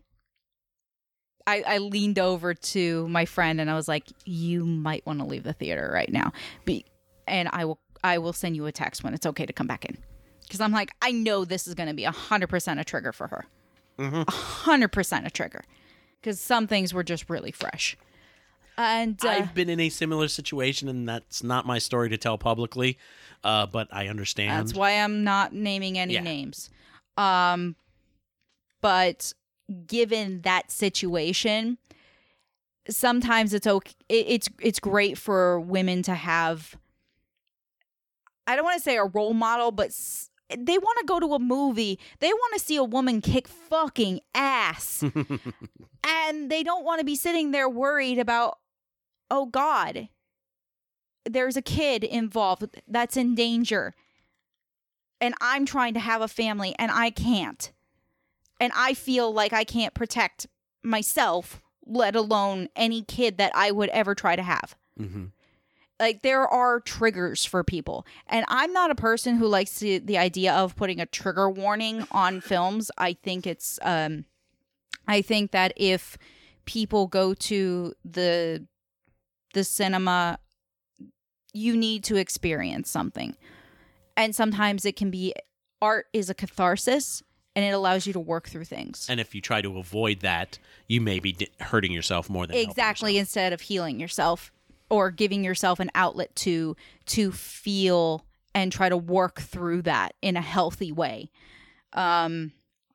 B: I, I leaned over to my friend and I was like, you might want to leave the theater right now. Be- and I will I will send you a text when it's okay to come back in. Because I'm like, I know this is going to be one hundred percent a trigger for her. Mm-hmm. one hundred percent a trigger. Because some things were just really fresh. And uh,
C: I've been in a similar situation, and that's not my story to tell publicly, uh, but I understand.
B: That's why I'm not naming any
C: yeah.
B: names. Um, but given that situation, sometimes it's okay. It, it's it's great for women to have. I don't want to say a role model, but s- they want to go to a movie. They want to see a woman kick fucking ass, and they don't want to be sitting there worried about, oh God, there's a kid involved that's in danger, and I'm trying to have a family and I can't. And I feel like I can't protect myself, let alone any kid that I would ever try to have.
C: Mm-hmm.
B: Like, there are triggers for people. And I'm not a person who likes the, the idea of putting a trigger warning on films. I think it's, um, I think that if people go to the, the cinema, you need to experience something. And sometimes it can be, art is a catharsis. And it allows you to work through things.
C: And if you try to avoid that, you may be di- hurting yourself more than
B: exactly
C: helping
B: instead of healing yourself or giving yourself an outlet to to feel and try to work through that in a healthy way. Um,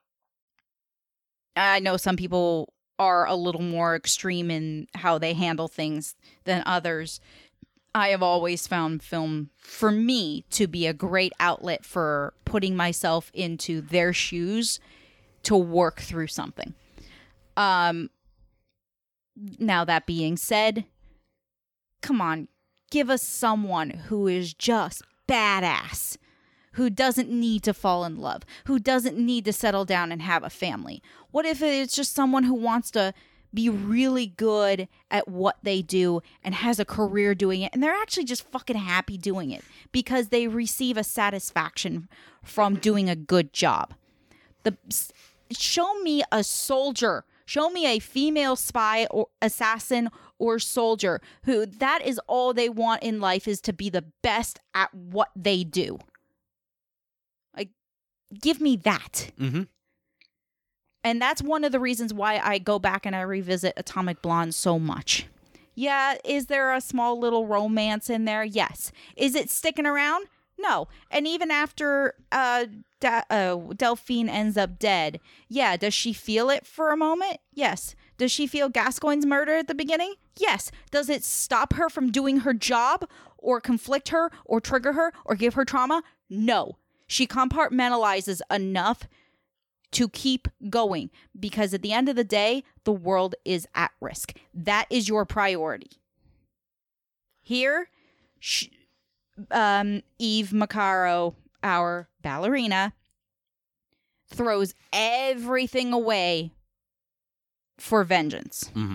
B: I know some people are a little more extreme in how they handle things than others. I have always found film, for me, to be a great outlet for putting myself into their shoes to work through something. Um, now, that being said, come on, give us someone who is just badass, who doesn't need to fall in love, who doesn't need to settle down and have a family. What if it's just someone who wants to be really good at what they do and has a career doing it, and they're actually just fucking happy doing it because they receive a satisfaction from doing a good job. The show me a soldier, show me a female spy or assassin or soldier who that is all they want in life, is to be the best at what they do. Like, give me that.
C: Mm-hmm.
B: And that's one of the reasons why I go back and I revisit Atomic Blonde so much. Yeah, is there a small little romance in there? Yes. Is it sticking around? No. And even after uh, da- uh, Delphine ends up dead, yeah, does she feel it for a moment? Yes. Does she feel Gascoigne's murder at the beginning? Yes. Does it stop her from doing her job or conflict her or trigger her or give her trauma? No. She compartmentalizes enough to keep going, because at the end of the day, the world is at risk. That is your priority. Here, sh- um, Eve Macaro, our ballerina, throws everything away for vengeance.
C: Mm-hmm.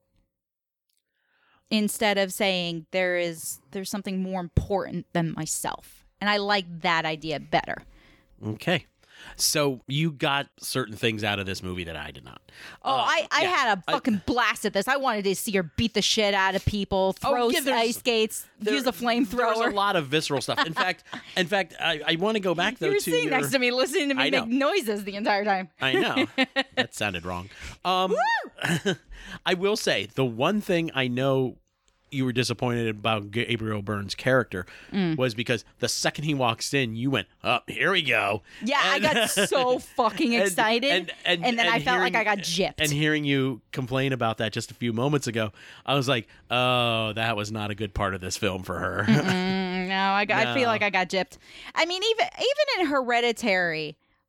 B: Instead of saying there is there's something more important than myself. And I like that idea better.
C: Okay. So you got certain things out of this movie that I did not.
B: Oh,
C: Uh,
B: I, I
C: yeah.
B: had a fucking
C: I,
B: blast at this. I wanted to see her beat the shit out of people, throw
C: Oh, yeah, there's-
B: ice skates,
C: there-
B: use a
C: There's
B: flamethrower.
C: a lot of visceral stuff. In fact, in fact, I, I want to go back though
B: You were
C: to
B: sitting
C: your,
B: next to me, listening to me
C: I know.
B: make noises the entire time.
C: I know. That sounded wrong. Um, I will say the one thing I know you were disappointed about Gabriel Byrne's character
B: Mm.
C: was because the second he walks in, you went, "Oh, here we go."
B: Yeah,
C: And-
B: I got so fucking
C: and-
B: excited, and,
C: and, and,
B: then
C: and
B: I felt like I
C: hearing-
B: got gypped.
C: And hearing you complain about that just a few moments ago, I was like, "Oh, that was not a good part of this film for her."
B: Mm, no, I, got, I feel
C: No.
B: like I got gypped. I mean, even even in Hereditary,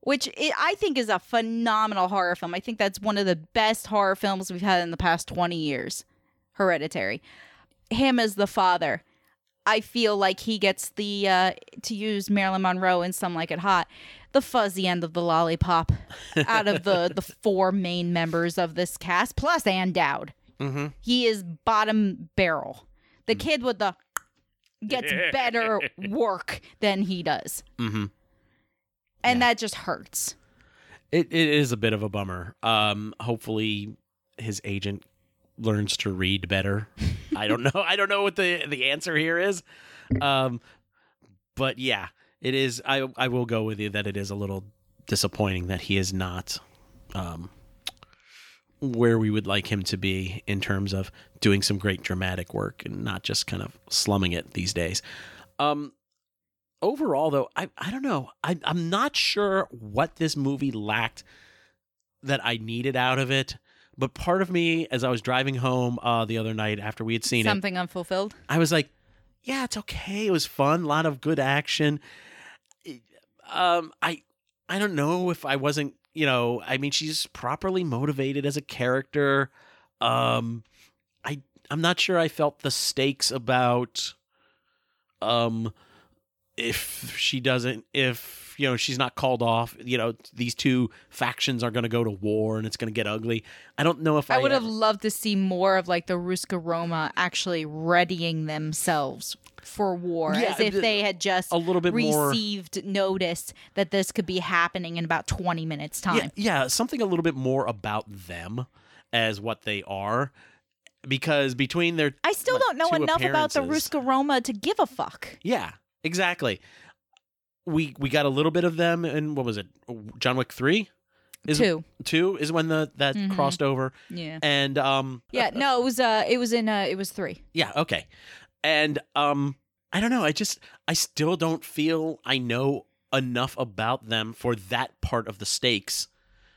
B: which I I think is a phenomenal horror film. I think that's one of the best horror films we've had in the past twenty years. Hereditary. Him as the father. I feel like he gets the, uh, to use Marilyn Monroe in Some Like It Hot, the fuzzy end of the lollipop out of the, the four main members of this cast, plus Ann Dowd.
C: Mm-hmm.
B: He is bottom barrel. The kid with the gets better work than he does.
C: Mm-hmm.
B: And
C: Yeah.
B: that just hurts.
C: It it is a bit of a bummer. Um, hopefully his agent learns to read better. I don't know. I don't know what the the answer here is. Um, but yeah, it is. I I will go with you that it is a little disappointing that he is not um where we would like him to be in terms of doing some great dramatic work and not just kind of slumming it these days. Um, overall, though, I I don't know. I I'm not sure what this movie lacked that I needed out of it. But part of me, as I was driving home uh, the other night after we had seen
B: Something
C: it,
B: unfulfilled.
C: I was like, "Yeah, it's okay. It was fun. A lot of good action." Um, I I don't know if I wasn't, you know, I mean, she's properly motivated as a character. Um, I I'm not sure I felt the stakes about, um, if she doesn't, if. You know, she's not called off. You know, these two factions are going to go to war and it's going to get ugly. I don't know if I,
B: I would have loved to see more of like the Ruska Roma actually readying themselves for war,
C: Yeah,
B: as if
C: th-
B: they had just
C: a little bit more-
B: received notice that this could be happening in about twenty minutes time.
C: Yeah, yeah, something a little bit more about them as what they are, because between their
B: I still
C: what,
B: don't know
C: two
B: enough about the
C: appearances-
B: Ruska Roma to give a fuck.
C: Yeah, exactly. We we got a little bit of them in, what was it, John Wick three? Is
B: Two.
C: It, two is when the that
B: Mhm.
C: crossed over,
B: Yeah.
C: and um
B: Yeah, no, it was uh it was in uh it was three.
C: yeah, okay, and um I don't know. I just I still don't feel I know enough about them for that part of the stakes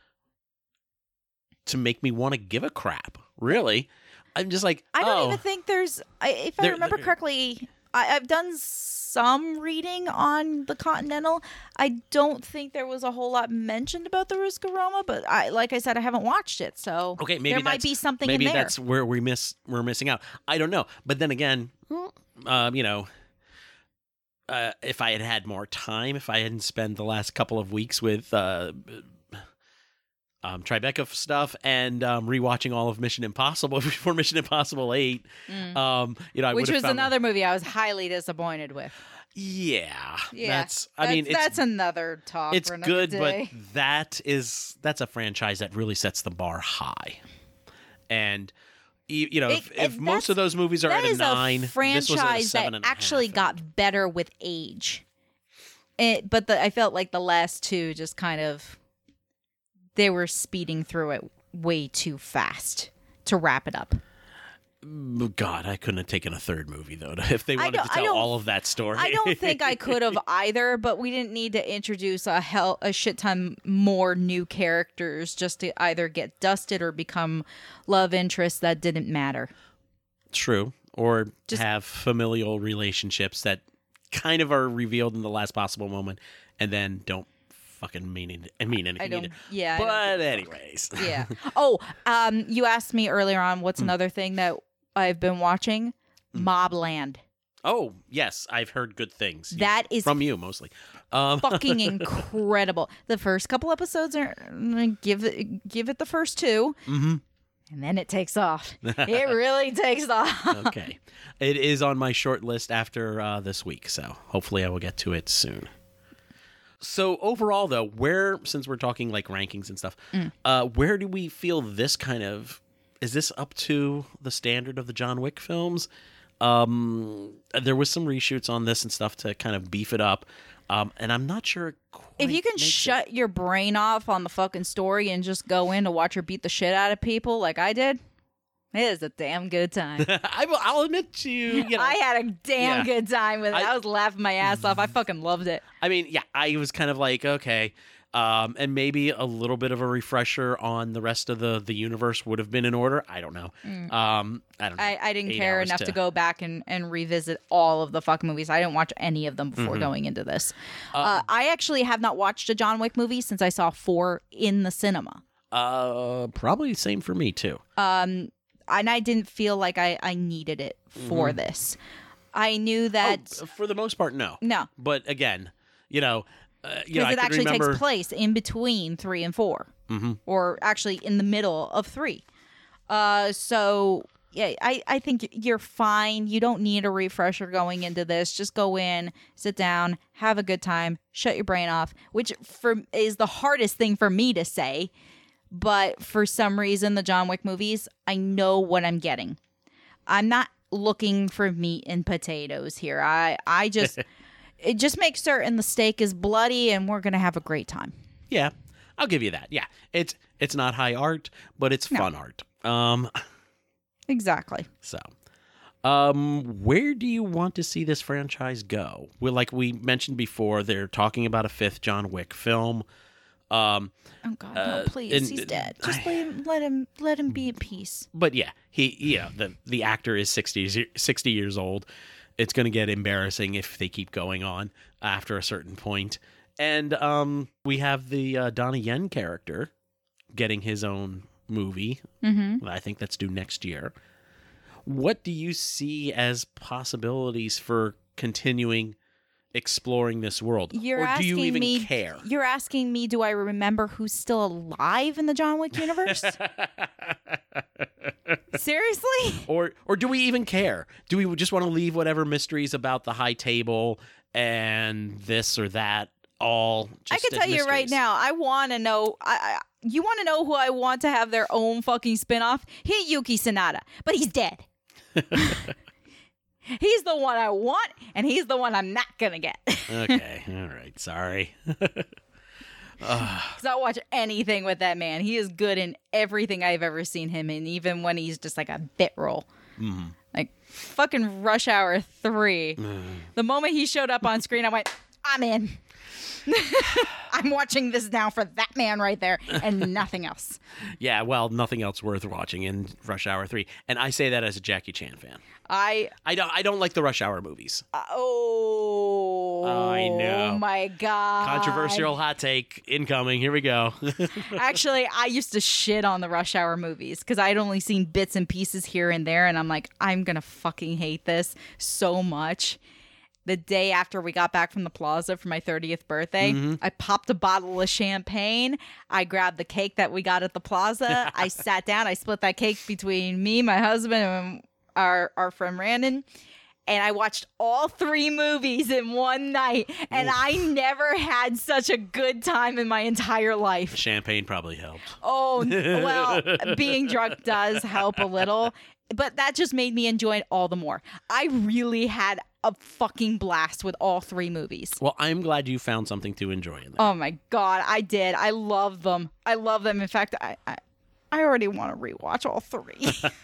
C: to make me want to give a crap. Really, I'm just like,
B: I don't
C: oh,
B: even think there's I, if I
C: There-
B: remember
C: there-
B: correctly, I, I've done some reading on the Continental. I don't think there was a whole lot mentioned about the Ruska Roma, but I like I said, I haven't watched it, so
C: okay, maybe
B: there might
C: that's-
B: be something
C: maybe
B: in there.
C: that's where we miss we're missing out. I don't know, but then again, um, you know, uh, if I had had more time, if I hadn't spent the last couple of weeks with uh, um, Tribeca stuff and um, rewatching all of Mission Impossible before Mission Impossible Eight,
B: Mm.
C: um, you know, I
B: Which
C: would've
B: was
C: found
B: another movie I was highly disappointed with.
C: Yeah,
B: Yeah,
C: that's. I mean,
B: that's,
C: it's
B: that's another talk.
C: it's
B: for another
C: good,
B: day.
C: but that is that's a franchise that really sets the bar high, and you, you know,
B: It-
C: if, if
B: it-
C: most of those movies are
B: that
C: at a
B: is
C: nine,
B: a
C: this was at a
B: franchise
C: seven
B: that
C: and a
B: actually
C: half.
B: got better with age. It, but the, I felt like the last two just kind of they were speeding through it way too fast to wrap it up.
C: God, I couldn't have taken a third movie though if they
B: I
C: wanted
B: don't-
C: to
B: I
C: tell
B: don't-
C: all of that story.
B: I don't think I could have either, but we didn't need to introduce a hell a shit ton more new characters just to either get dusted or become love interests that didn't matter.
C: True, or
B: Just-
C: have familial relationships that kind of are revealed in the last possible moment, and then don't fucking mean it, mean anything.
B: I don't.
C: either.
B: Yeah. I don't
C: But
B: give a fuck.
C: anyways,
B: Yeah. Oh, um, you asked me earlier on what's another thing that I've been watching? Mobland.
C: oh yes, I've heard good things. You-
B: That is
C: from you mostly. Um,
B: fucking incredible. The first couple episodes are give it give it the first two,
C: mhm.
B: and then it takes off. It really takes off.
C: Okay, it is on my short list after uh, this week, so hopefully I will get to it soon. So overall, though, where since we're talking like rankings and stuff,
B: Mm.
C: uh, where do we feel this kind of is this up to the standard of the John Wick films? Um, there was some reshoots on this and stuff to kind of beef it up, um, and I'm not sure. It
B: If you
C: quite
B: can
C: makes it.
B: shut your brain off on the fucking story and just go in to watch her beat the shit out of people like I did, it is a damn good time.
C: I will. I'll admit to you. You know,
B: I had a damn
C: Yeah.
B: good time with it.
C: I-
B: I, was laughing my ass off. I fucking loved it.
C: I mean, yeah, I was kind of like, okay, Um, and maybe a little bit of a refresher on the rest of the, the universe would have been in order. I don't know.
B: Mm.
C: Um, I don't know.
B: I, I didn't
C: Eight
B: care
C: hours
B: enough to... go back and, and revisit all of the fucking movies. I didn't watch any of them before
C: Mhm.
B: going into this.
C: Uh,
B: Uh, I actually have not watched a John Wick movie since I saw four in the cinema.
C: Uh, probably the same for me too.
B: Um, and I didn't feel like I, I needed it for
C: Mhm.
B: this. I knew that...
C: Oh, for the most part, no.
B: No.
C: But again, you know, uh, you know,
B: Because
C: I
B: it
C: can
B: actually
C: remember...
B: takes place in between three and four.
C: Mhm.
B: Or actually in the middle of three. Uh, so... Yeah, I, I think you're fine. You don't need a refresher going into this. Just go in, sit down, have a good time, shut your brain off, which for is the hardest thing for me to say. But for some reason, the John Wick movies, I know what I'm getting. I'm not looking for meat and potatoes here. I, I just, it just makes certain the steak is bloody and we're going to have a great time.
C: Yeah, I'll give you that. Yeah, it's it's not high art, but it's
B: No.
C: fun art. Um,
B: Exactly.
C: so, um, where do you want to see this franchise go? Well, like we mentioned before, they're talking about a fifth John Wick film. Um,
B: Oh God,
C: Uh,
B: no, please,
C: and-
B: he's dead. Just let him, let him, let him be at peace.
C: but yeah, he, yeah, the the actor is sixty, sixty years old. It's going to get embarrassing if they keep going on after a certain point. And um, we have the uh, Donnie Yen character getting his own movie.
B: Mm-hmm.
C: I think that's due next year. What do you see as possibilities for continuing exploring this world?
B: You're
C: or do
B: asking
C: you even
B: me,
C: care?
B: You're asking me, do I remember who's still alive in the John Wick universe? Seriously?
C: or or do we even care? Do we just want to leave whatever mysteries about the high table and this or that all just
B: I can
C: as
B: tell you right
C: mysteries?
B: now, I want to know. I, I, you want to know who I want to have their own fucking spinoff? Hideyuki Sanada, but he's dead. He's the one I want, and he's the one I'm not gonna get.
C: Okay, all right, sorry.
B: Because I'll watch anything with that man. He is good in everything I've ever seen him in, even when he's just like a bit role.
C: Mhm.
B: Like fucking Rush Hour three. The moment he showed up on screen, I went, I'm in. I'm watching this now for that man right there and nothing else.
C: Yeah, well, nothing else worth watching in Rush Hour three, and I say that as a Jackie Chan fan.
B: I
C: I don't I don't like the Rush Hour movies.
B: uh, oh
C: I know.
B: my god,
C: Controversial hot take incoming. Here we go.
B: Actually, I used to shit on the Rush Hour movies because I'd only seen bits and pieces here and there, and I'm like, I'm gonna fucking hate this so much. The day after we got back from the plaza for my thirtieth birthday,
C: Mm-hmm.
B: I popped a bottle of champagne. I grabbed the cake that we got at the plaza. I sat down. I split that cake between me, my husband, and our, our friend Brandon. And I watched all three movies in one night. And
C: Oof.
B: I never had such a good time in my entire life.
C: Champagne probably helped.
B: Oh, well, being drunk does help a little. But that just made me enjoy it all the more. I really had a fucking blast with all three movies.
C: Well, I'm glad you found something to enjoy in there.
B: Oh my god, I did. I love them. I love them. In fact, I I, I already want to rewatch all three.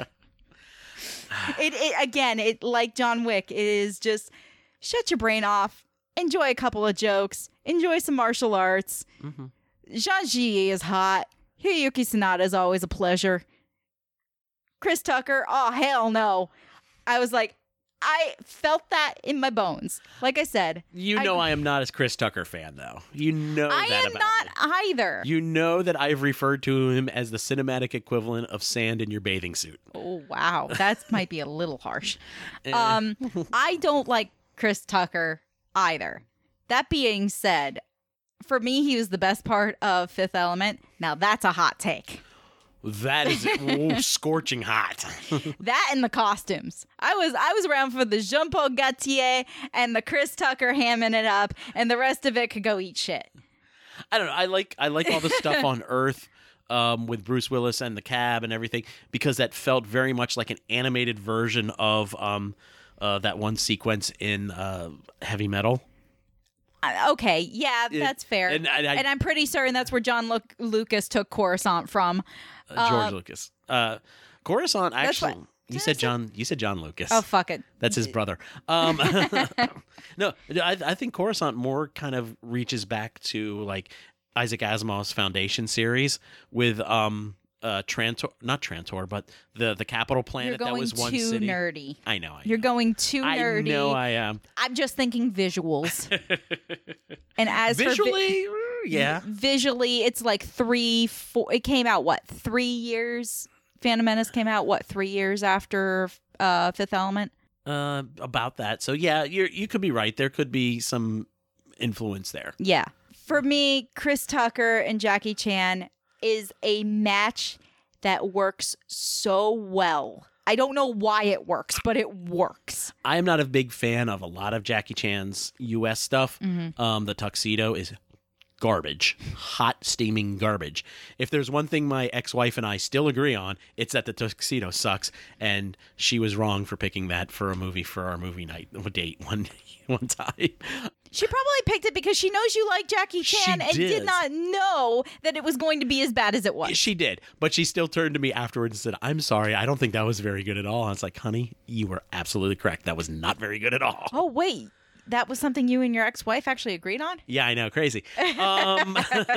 B: it, it again, it like John Wick, it is just shut your brain off, enjoy a couple of jokes, enjoy some martial arts.
C: Mm-hmm.
B: Zhang Ji is hot. Hideyuki Sanada is always a pleasure. Chris Tucker, oh hell no. I was like, I felt that in my bones. Like I said,
C: You
B: I-
C: know I, am not a Chris Tucker fan, though. You know
B: I
C: that
B: am
C: about
B: not
C: me.
B: either.
C: You know that I've referred to him as the cinematic equivalent of sand in your bathing suit.
B: Oh wow, that might be a little harsh.
C: Eh.
B: Um, I don't like Chris Tucker either. That being said, for me, he was the best part of Fifth Element. Now that's a hot take.
C: That is ooh, scorching hot.
B: That and the costumes. I was I was around for the Jean Paul Gaultier and the Chris Tucker hamming it up, and the rest of it could go eat shit.
C: I don't know. I like I like all the stuff on Earth um, with Bruce Willis and the cab and everything because that felt very much like an animated version of um, uh, that one sequence in uh, Heavy Metal.
B: Uh, okay, yeah,
C: It-
B: that's fair.
C: and
B: And,
C: I- I-
B: I'm pretty certain that's where John Lu- Lucas took Coruscant from.
C: Uh, George
B: Uh,
C: Lucas. Uh, Coruscant actually.
B: what-
C: You
B: did I
C: said
B: say-
C: John. You said John Lucas.
B: Oh, fuck it.
C: That's his brother. Um, no, I, I think Coruscant more kind of reaches back to like Isaac Asimov's Foundation series with um uh Trantor, not Trantor, but the the capital planet
B: You're going
C: that was one
B: too
C: city.
B: nerdy.
C: I know. I
B: You're
C: know.
B: going too nerdy.
C: I know I am.
B: I'm just thinking visuals. And as for vi-
C: Visually, yeah.
B: visually, it's like three, four. It came out what three years? Phantom Menace came out what three years after uh, Fifth Element?
C: Uh, about that. So yeah, you you could be right. There could be some influence there.
B: Yeah. For me, Chris Tucker and Jackie Chan is a match that works so well. I don't know why it works, but it works.
C: I am not a big fan of a lot of Jackie Chan's U S stuff.
B: Mm-hmm.
C: Um, the tuxedo is garbage, hot, steaming garbage. If there's one thing my ex-wife and I still agree on, it's that the tuxedo sucks, and she was wrong for picking that for a movie for our movie night date one one time.
B: She probably picked it because she knows you like Jackie Chan
C: She
B: and
C: did.
B: did not know that it was going to be as bad as it was.
C: She did, but she still turned to me afterwards and said, "I'm sorry, I don't think that was very good at all." I was like, "Honey, you were absolutely correct. That was not very good at all."
B: Oh, wait. That was something you and your ex-wife actually agreed on?
C: Yeah, I know, crazy. Um,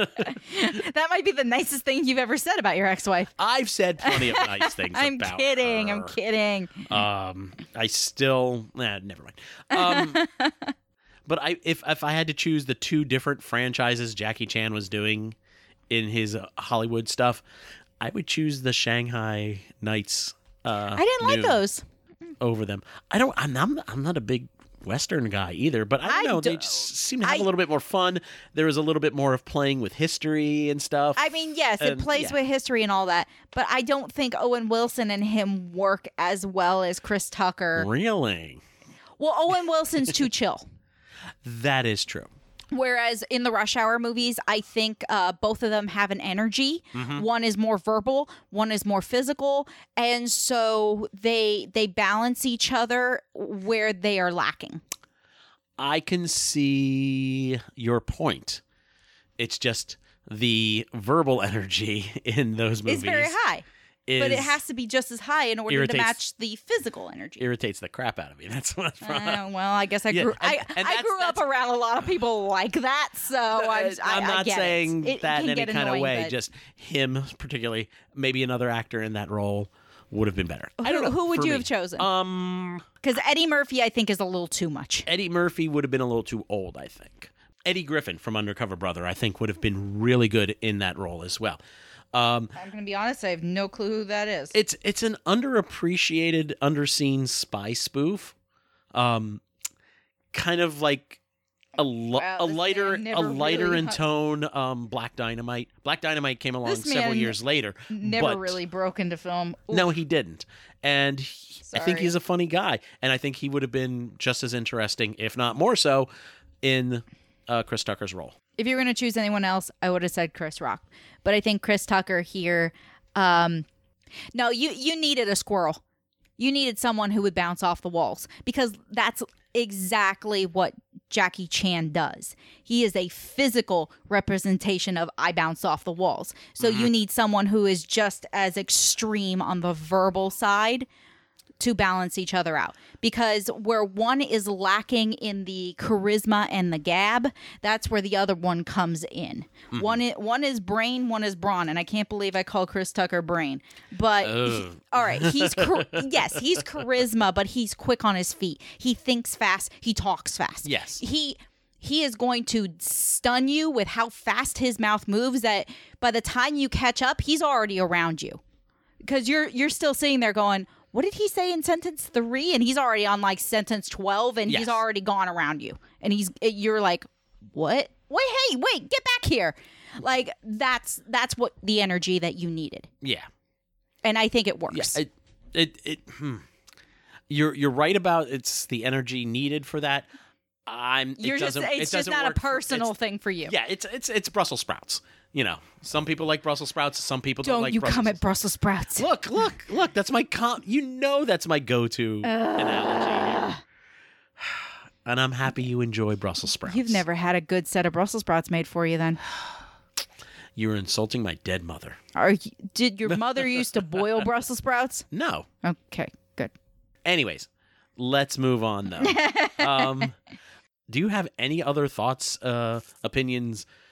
B: That might be the nicest thing you've ever said about your ex-wife.
C: I've said plenty of nice things
B: I'm
C: about
B: kidding.
C: her.
B: I'm kidding.
C: Um, I still, eh, never mind. Um, but I, if if I had to choose the two different franchises Jackie Chan was doing in his uh, Hollywood stuff, I would choose the Shanghai Nights. Uh,
B: I didn't like
C: new
B: those.
C: over them. I don't. I'm not, I'm not a big Western guy either, but I don't
B: I
C: know. They
B: don't-
C: just seem to have
B: I-
C: a little bit more fun. There was a little bit more of playing with history and stuff.
B: I mean, yes, it
C: And,
B: plays
C: yeah.
B: with history and all that, but I don't think Owen Wilson and him work as well as Chris Tucker.
C: Really,
B: Well, Owen Wilson's too chill.
C: that is true.
B: Whereas in the Rush Hour movies, I think uh, both of them have an energy.
C: Mm-hmm.
B: One is more verbal, one is more physical, and so they they balance each other where they are lacking.
C: I can see your point. It's just the verbal energy in those movies
B: It's very high,
C: is,
B: but it has to be just as high in order
C: irritates-
B: to match the physical energy.
C: irritates the crap out of me. That's what.
B: Uh, well, I guess I
C: Yeah,
B: grew.
C: and-
B: I,
C: and
B: I
C: that's-
B: grew up
C: that's-
B: around a lot of people like that, so I'm, I,
C: I'm not
B: I get
C: saying
B: it. It
C: that
B: can
C: in any
B: get
C: kind of
B: annoying,
C: way.
B: but-
C: Just him, particularly, maybe another actor in that role would have been better. I
B: Who-
C: don't know.
B: who would
C: for
B: you
C: me.
B: have chosen?
C: Um,
B: Because Eddie Murphy, I think, is a little too much.
C: Eddie Murphy would have been a little too old, I think. Eddie Griffin from Undercover Brother, I think, would have been really good in that role as well. Um,
B: I'm going to be honest, I have no clue who that is.
C: it's it's an underappreciated, underseen spy spoof, um, kind of like a, li-
B: Wow,
C: a
B: this
C: lighter
B: man
C: a
B: never
C: lighter
B: really
C: in
B: hu-
C: tone. Um, Black Dynamite. Black Dynamite came along
B: This
C: several
B: man
C: years later.
B: Never
C: but
B: really broke into film. Ooh.
C: No, he didn't, and he, I think
B: Sorry.
C: he's a funny guy, and I think he would have been just as interesting, if not more so, in uh, Chris Tucker's role.
B: If you were going to choose anyone else, I would have said Chris Rock. But I think Chris Tucker here. Um, no, you you needed a squirrel. You needed someone who would bounce off the walls because that's exactly what Jackie Chan does. He is a physical representation of I bounce off the walls. So you need someone who is just as extreme on the verbal side to balance each other out. Because where one is lacking in the charisma and the gab, that's where the other one comes in.
C: Mm-hmm.
B: One is, one is brain, one is brawn, and I can't believe I call Chris Tucker brain. But he-
C: Ugh.
B: all right, he's char- yes, he's charisma, but he's quick on his feet. He thinks fast, he talks fast.
C: Yes.
B: He he is going to stun you with how fast his mouth moves that by the time you catch up, he's already around you. Because you're you're still sitting there going, what did he say in sentence three? And he's already on like sentence twelve, and
C: Yes.
B: he's already gone around you. And he's you're like, what? Wait, hey, wait, get back here! Like that's that's what the energy that you needed,
C: Yeah.
B: and I think it works.
C: Yeah, it, it, it, hmm. You're you're right about it's the energy needed for that. I'm.
B: you're
C: it
B: just
C: doesn't,
B: it's
C: it
B: just
C: doesn't
B: not a
C: work for-
B: personal
C: it's-
B: thing for you.
C: Yeah, it's it's it's Brussels sprouts. You know, some people like Brussels sprouts. Some people don't,
B: Don't
C: like.
B: you
C: Brussels
B: come at Brussels sprouts?
C: Look, look, look. That's my com. You know, that's my go-to analogy here. And I'm happy you enjoy Brussels sprouts.
B: You've never had a good set of Brussels sprouts made for you, then?
C: You're insulting my dead mother.
B: Are you, did your mother used to boil Brussels sprouts?
C: No.
B: Okay, good.
C: Anyways, let's move on though. um, do you have any other thoughts, uh, opinions,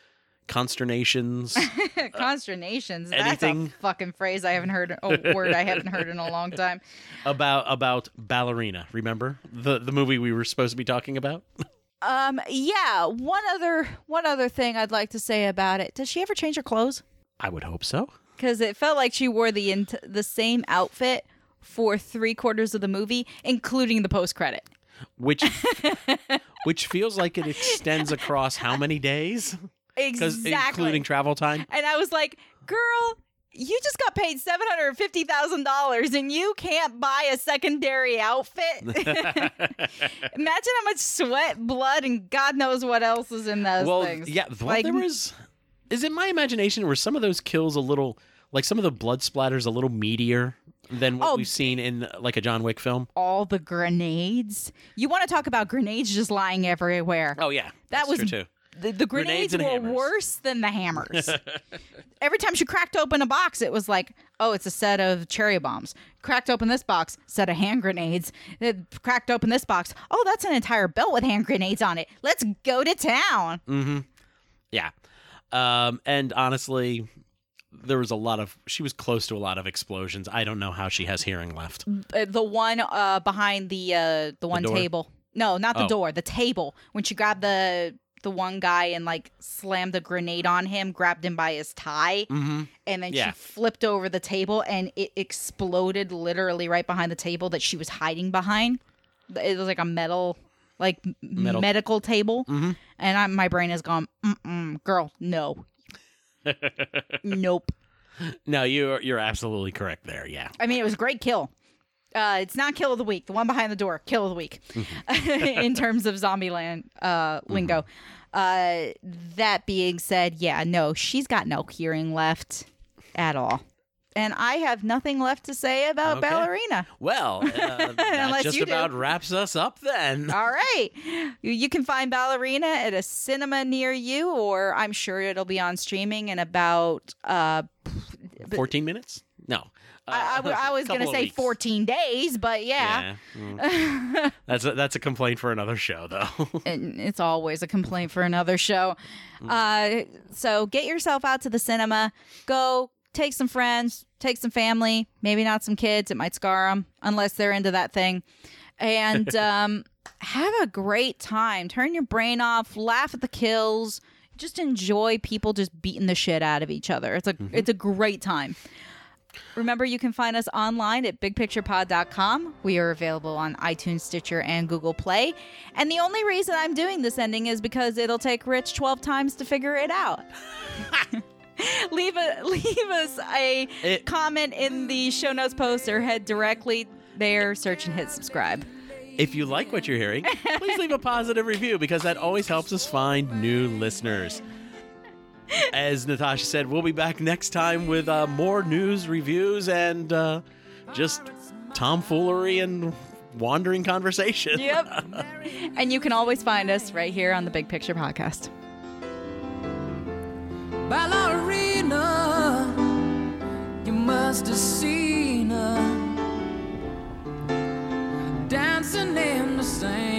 C: consternations.
B: Consternations.
C: anything-
B: That's a fucking phrase I haven't heard. A word I haven't heard in a long time.
C: about about Ballerina. Remember the the movie we were supposed to be talking about?
B: Um. Yeah. One other one other thing I'd like to say about it. Does she ever change her clothes?
C: I would hope so.
B: Because it felt like she wore the int- the same outfit for three quarters of the movie, including the post credit.
C: Which which feels like it extends across how many days?
B: Exactly.
C: Including travel time.
B: And I was like, girl, you just got paid seven hundred fifty thousand dollars and you can't buy a secondary outfit? Imagine how much sweat, blood, and God knows what else is in those
C: well,
B: things.
C: yeah, well,
B: Like-
C: there was. Is it my imagination were some of those kills a little like some of the blood splatters a little meatier than what
B: Oh.
C: we've seen in like a John Wick film?
B: All the grenades. You want to talk about grenades just lying everywhere.
C: Oh yeah,
B: That
C: that's
B: was
C: true too.
B: The, the
C: Grenades
B: grenades,
C: and
B: were
C: hammers.
B: worse than the hammers. Every time she cracked open a box, it was like, oh, it's a set of cherry bombs. Cracked open this box, set of hand grenades. It cracked open this box. Oh, that's an entire belt with hand grenades on it. Let's go to town.
C: Mm-hmm. Yeah, um, and honestly, there was a lot of. She was close to a lot of explosions. I don't know how she has hearing left.
B: Uh, the one uh, behind the uh, the one
C: door?
B: table. No, not the
C: Oh.
B: door. The table. When she grabbed the the one guy and like slammed a grenade on him, grabbed him by his tie,
C: Mm-hmm.
B: and then
C: Yeah.
B: she flipped over the table and it exploded literally right behind the table that she was hiding behind. It was like a metal, like m-
C: Metal-
B: medical table,
C: Mhm.
B: and I, my brain has gone, Mm-mm, girl, no, nope.
C: No, you're you're absolutely correct there. Yeah.
B: I mean, it was a great kill. Uh, it's not kill of the week. The one behind the door, kill of the week, in terms of Zombieland uh, lingo. Uh, that being said, yeah, no, she's got no hearing left at all. And I have nothing left to say about
C: Okay.
B: Ballerina.
C: Well, uh, that
B: Unless
C: just
B: you do.
C: about wraps us up then.
B: All right. You, you can find Ballerina at a cinema near you, or I'm sure it'll be on streaming in about uh,
C: Fourteen minutes? No. Uh,
B: I, I, w- I was going to
C: couple of
B: say
C: weeks.
B: fourteen days, but yeah.
C: Yeah. Mm. that's a, that's a complaint for another show, though.
B: And it's always a complaint for another show. Uh, so get yourself out to the cinema. Go take some friends, take some family, maybe not some kids. It might scar them unless they're into that thing. And um, have a great time. Turn your brain off. Laugh at the kills. Just enjoy people just beating the shit out of each other. It's a it's a great time. Remember, you can find us online at big picture pod dot com. We are available on iTunes, Stitcher, and Google Play. And the only reason I'm doing this ending is because it'll take Rich twelve times to figure it out. leave a leave us a
C: It-
B: comment in the show notes post or head directly there, search and hit subscribe.
C: If you like what you're hearing, please leave a positive review because that always helps us find new listeners. As Natasha said, we'll be back next time with uh, more news, reviews, and uh, just tomfoolery and wandering conversation.
B: Yep. And you can always find us right here on the Big Picture Podcast.
D: Ballerina, you must have seen her dancing in the sand.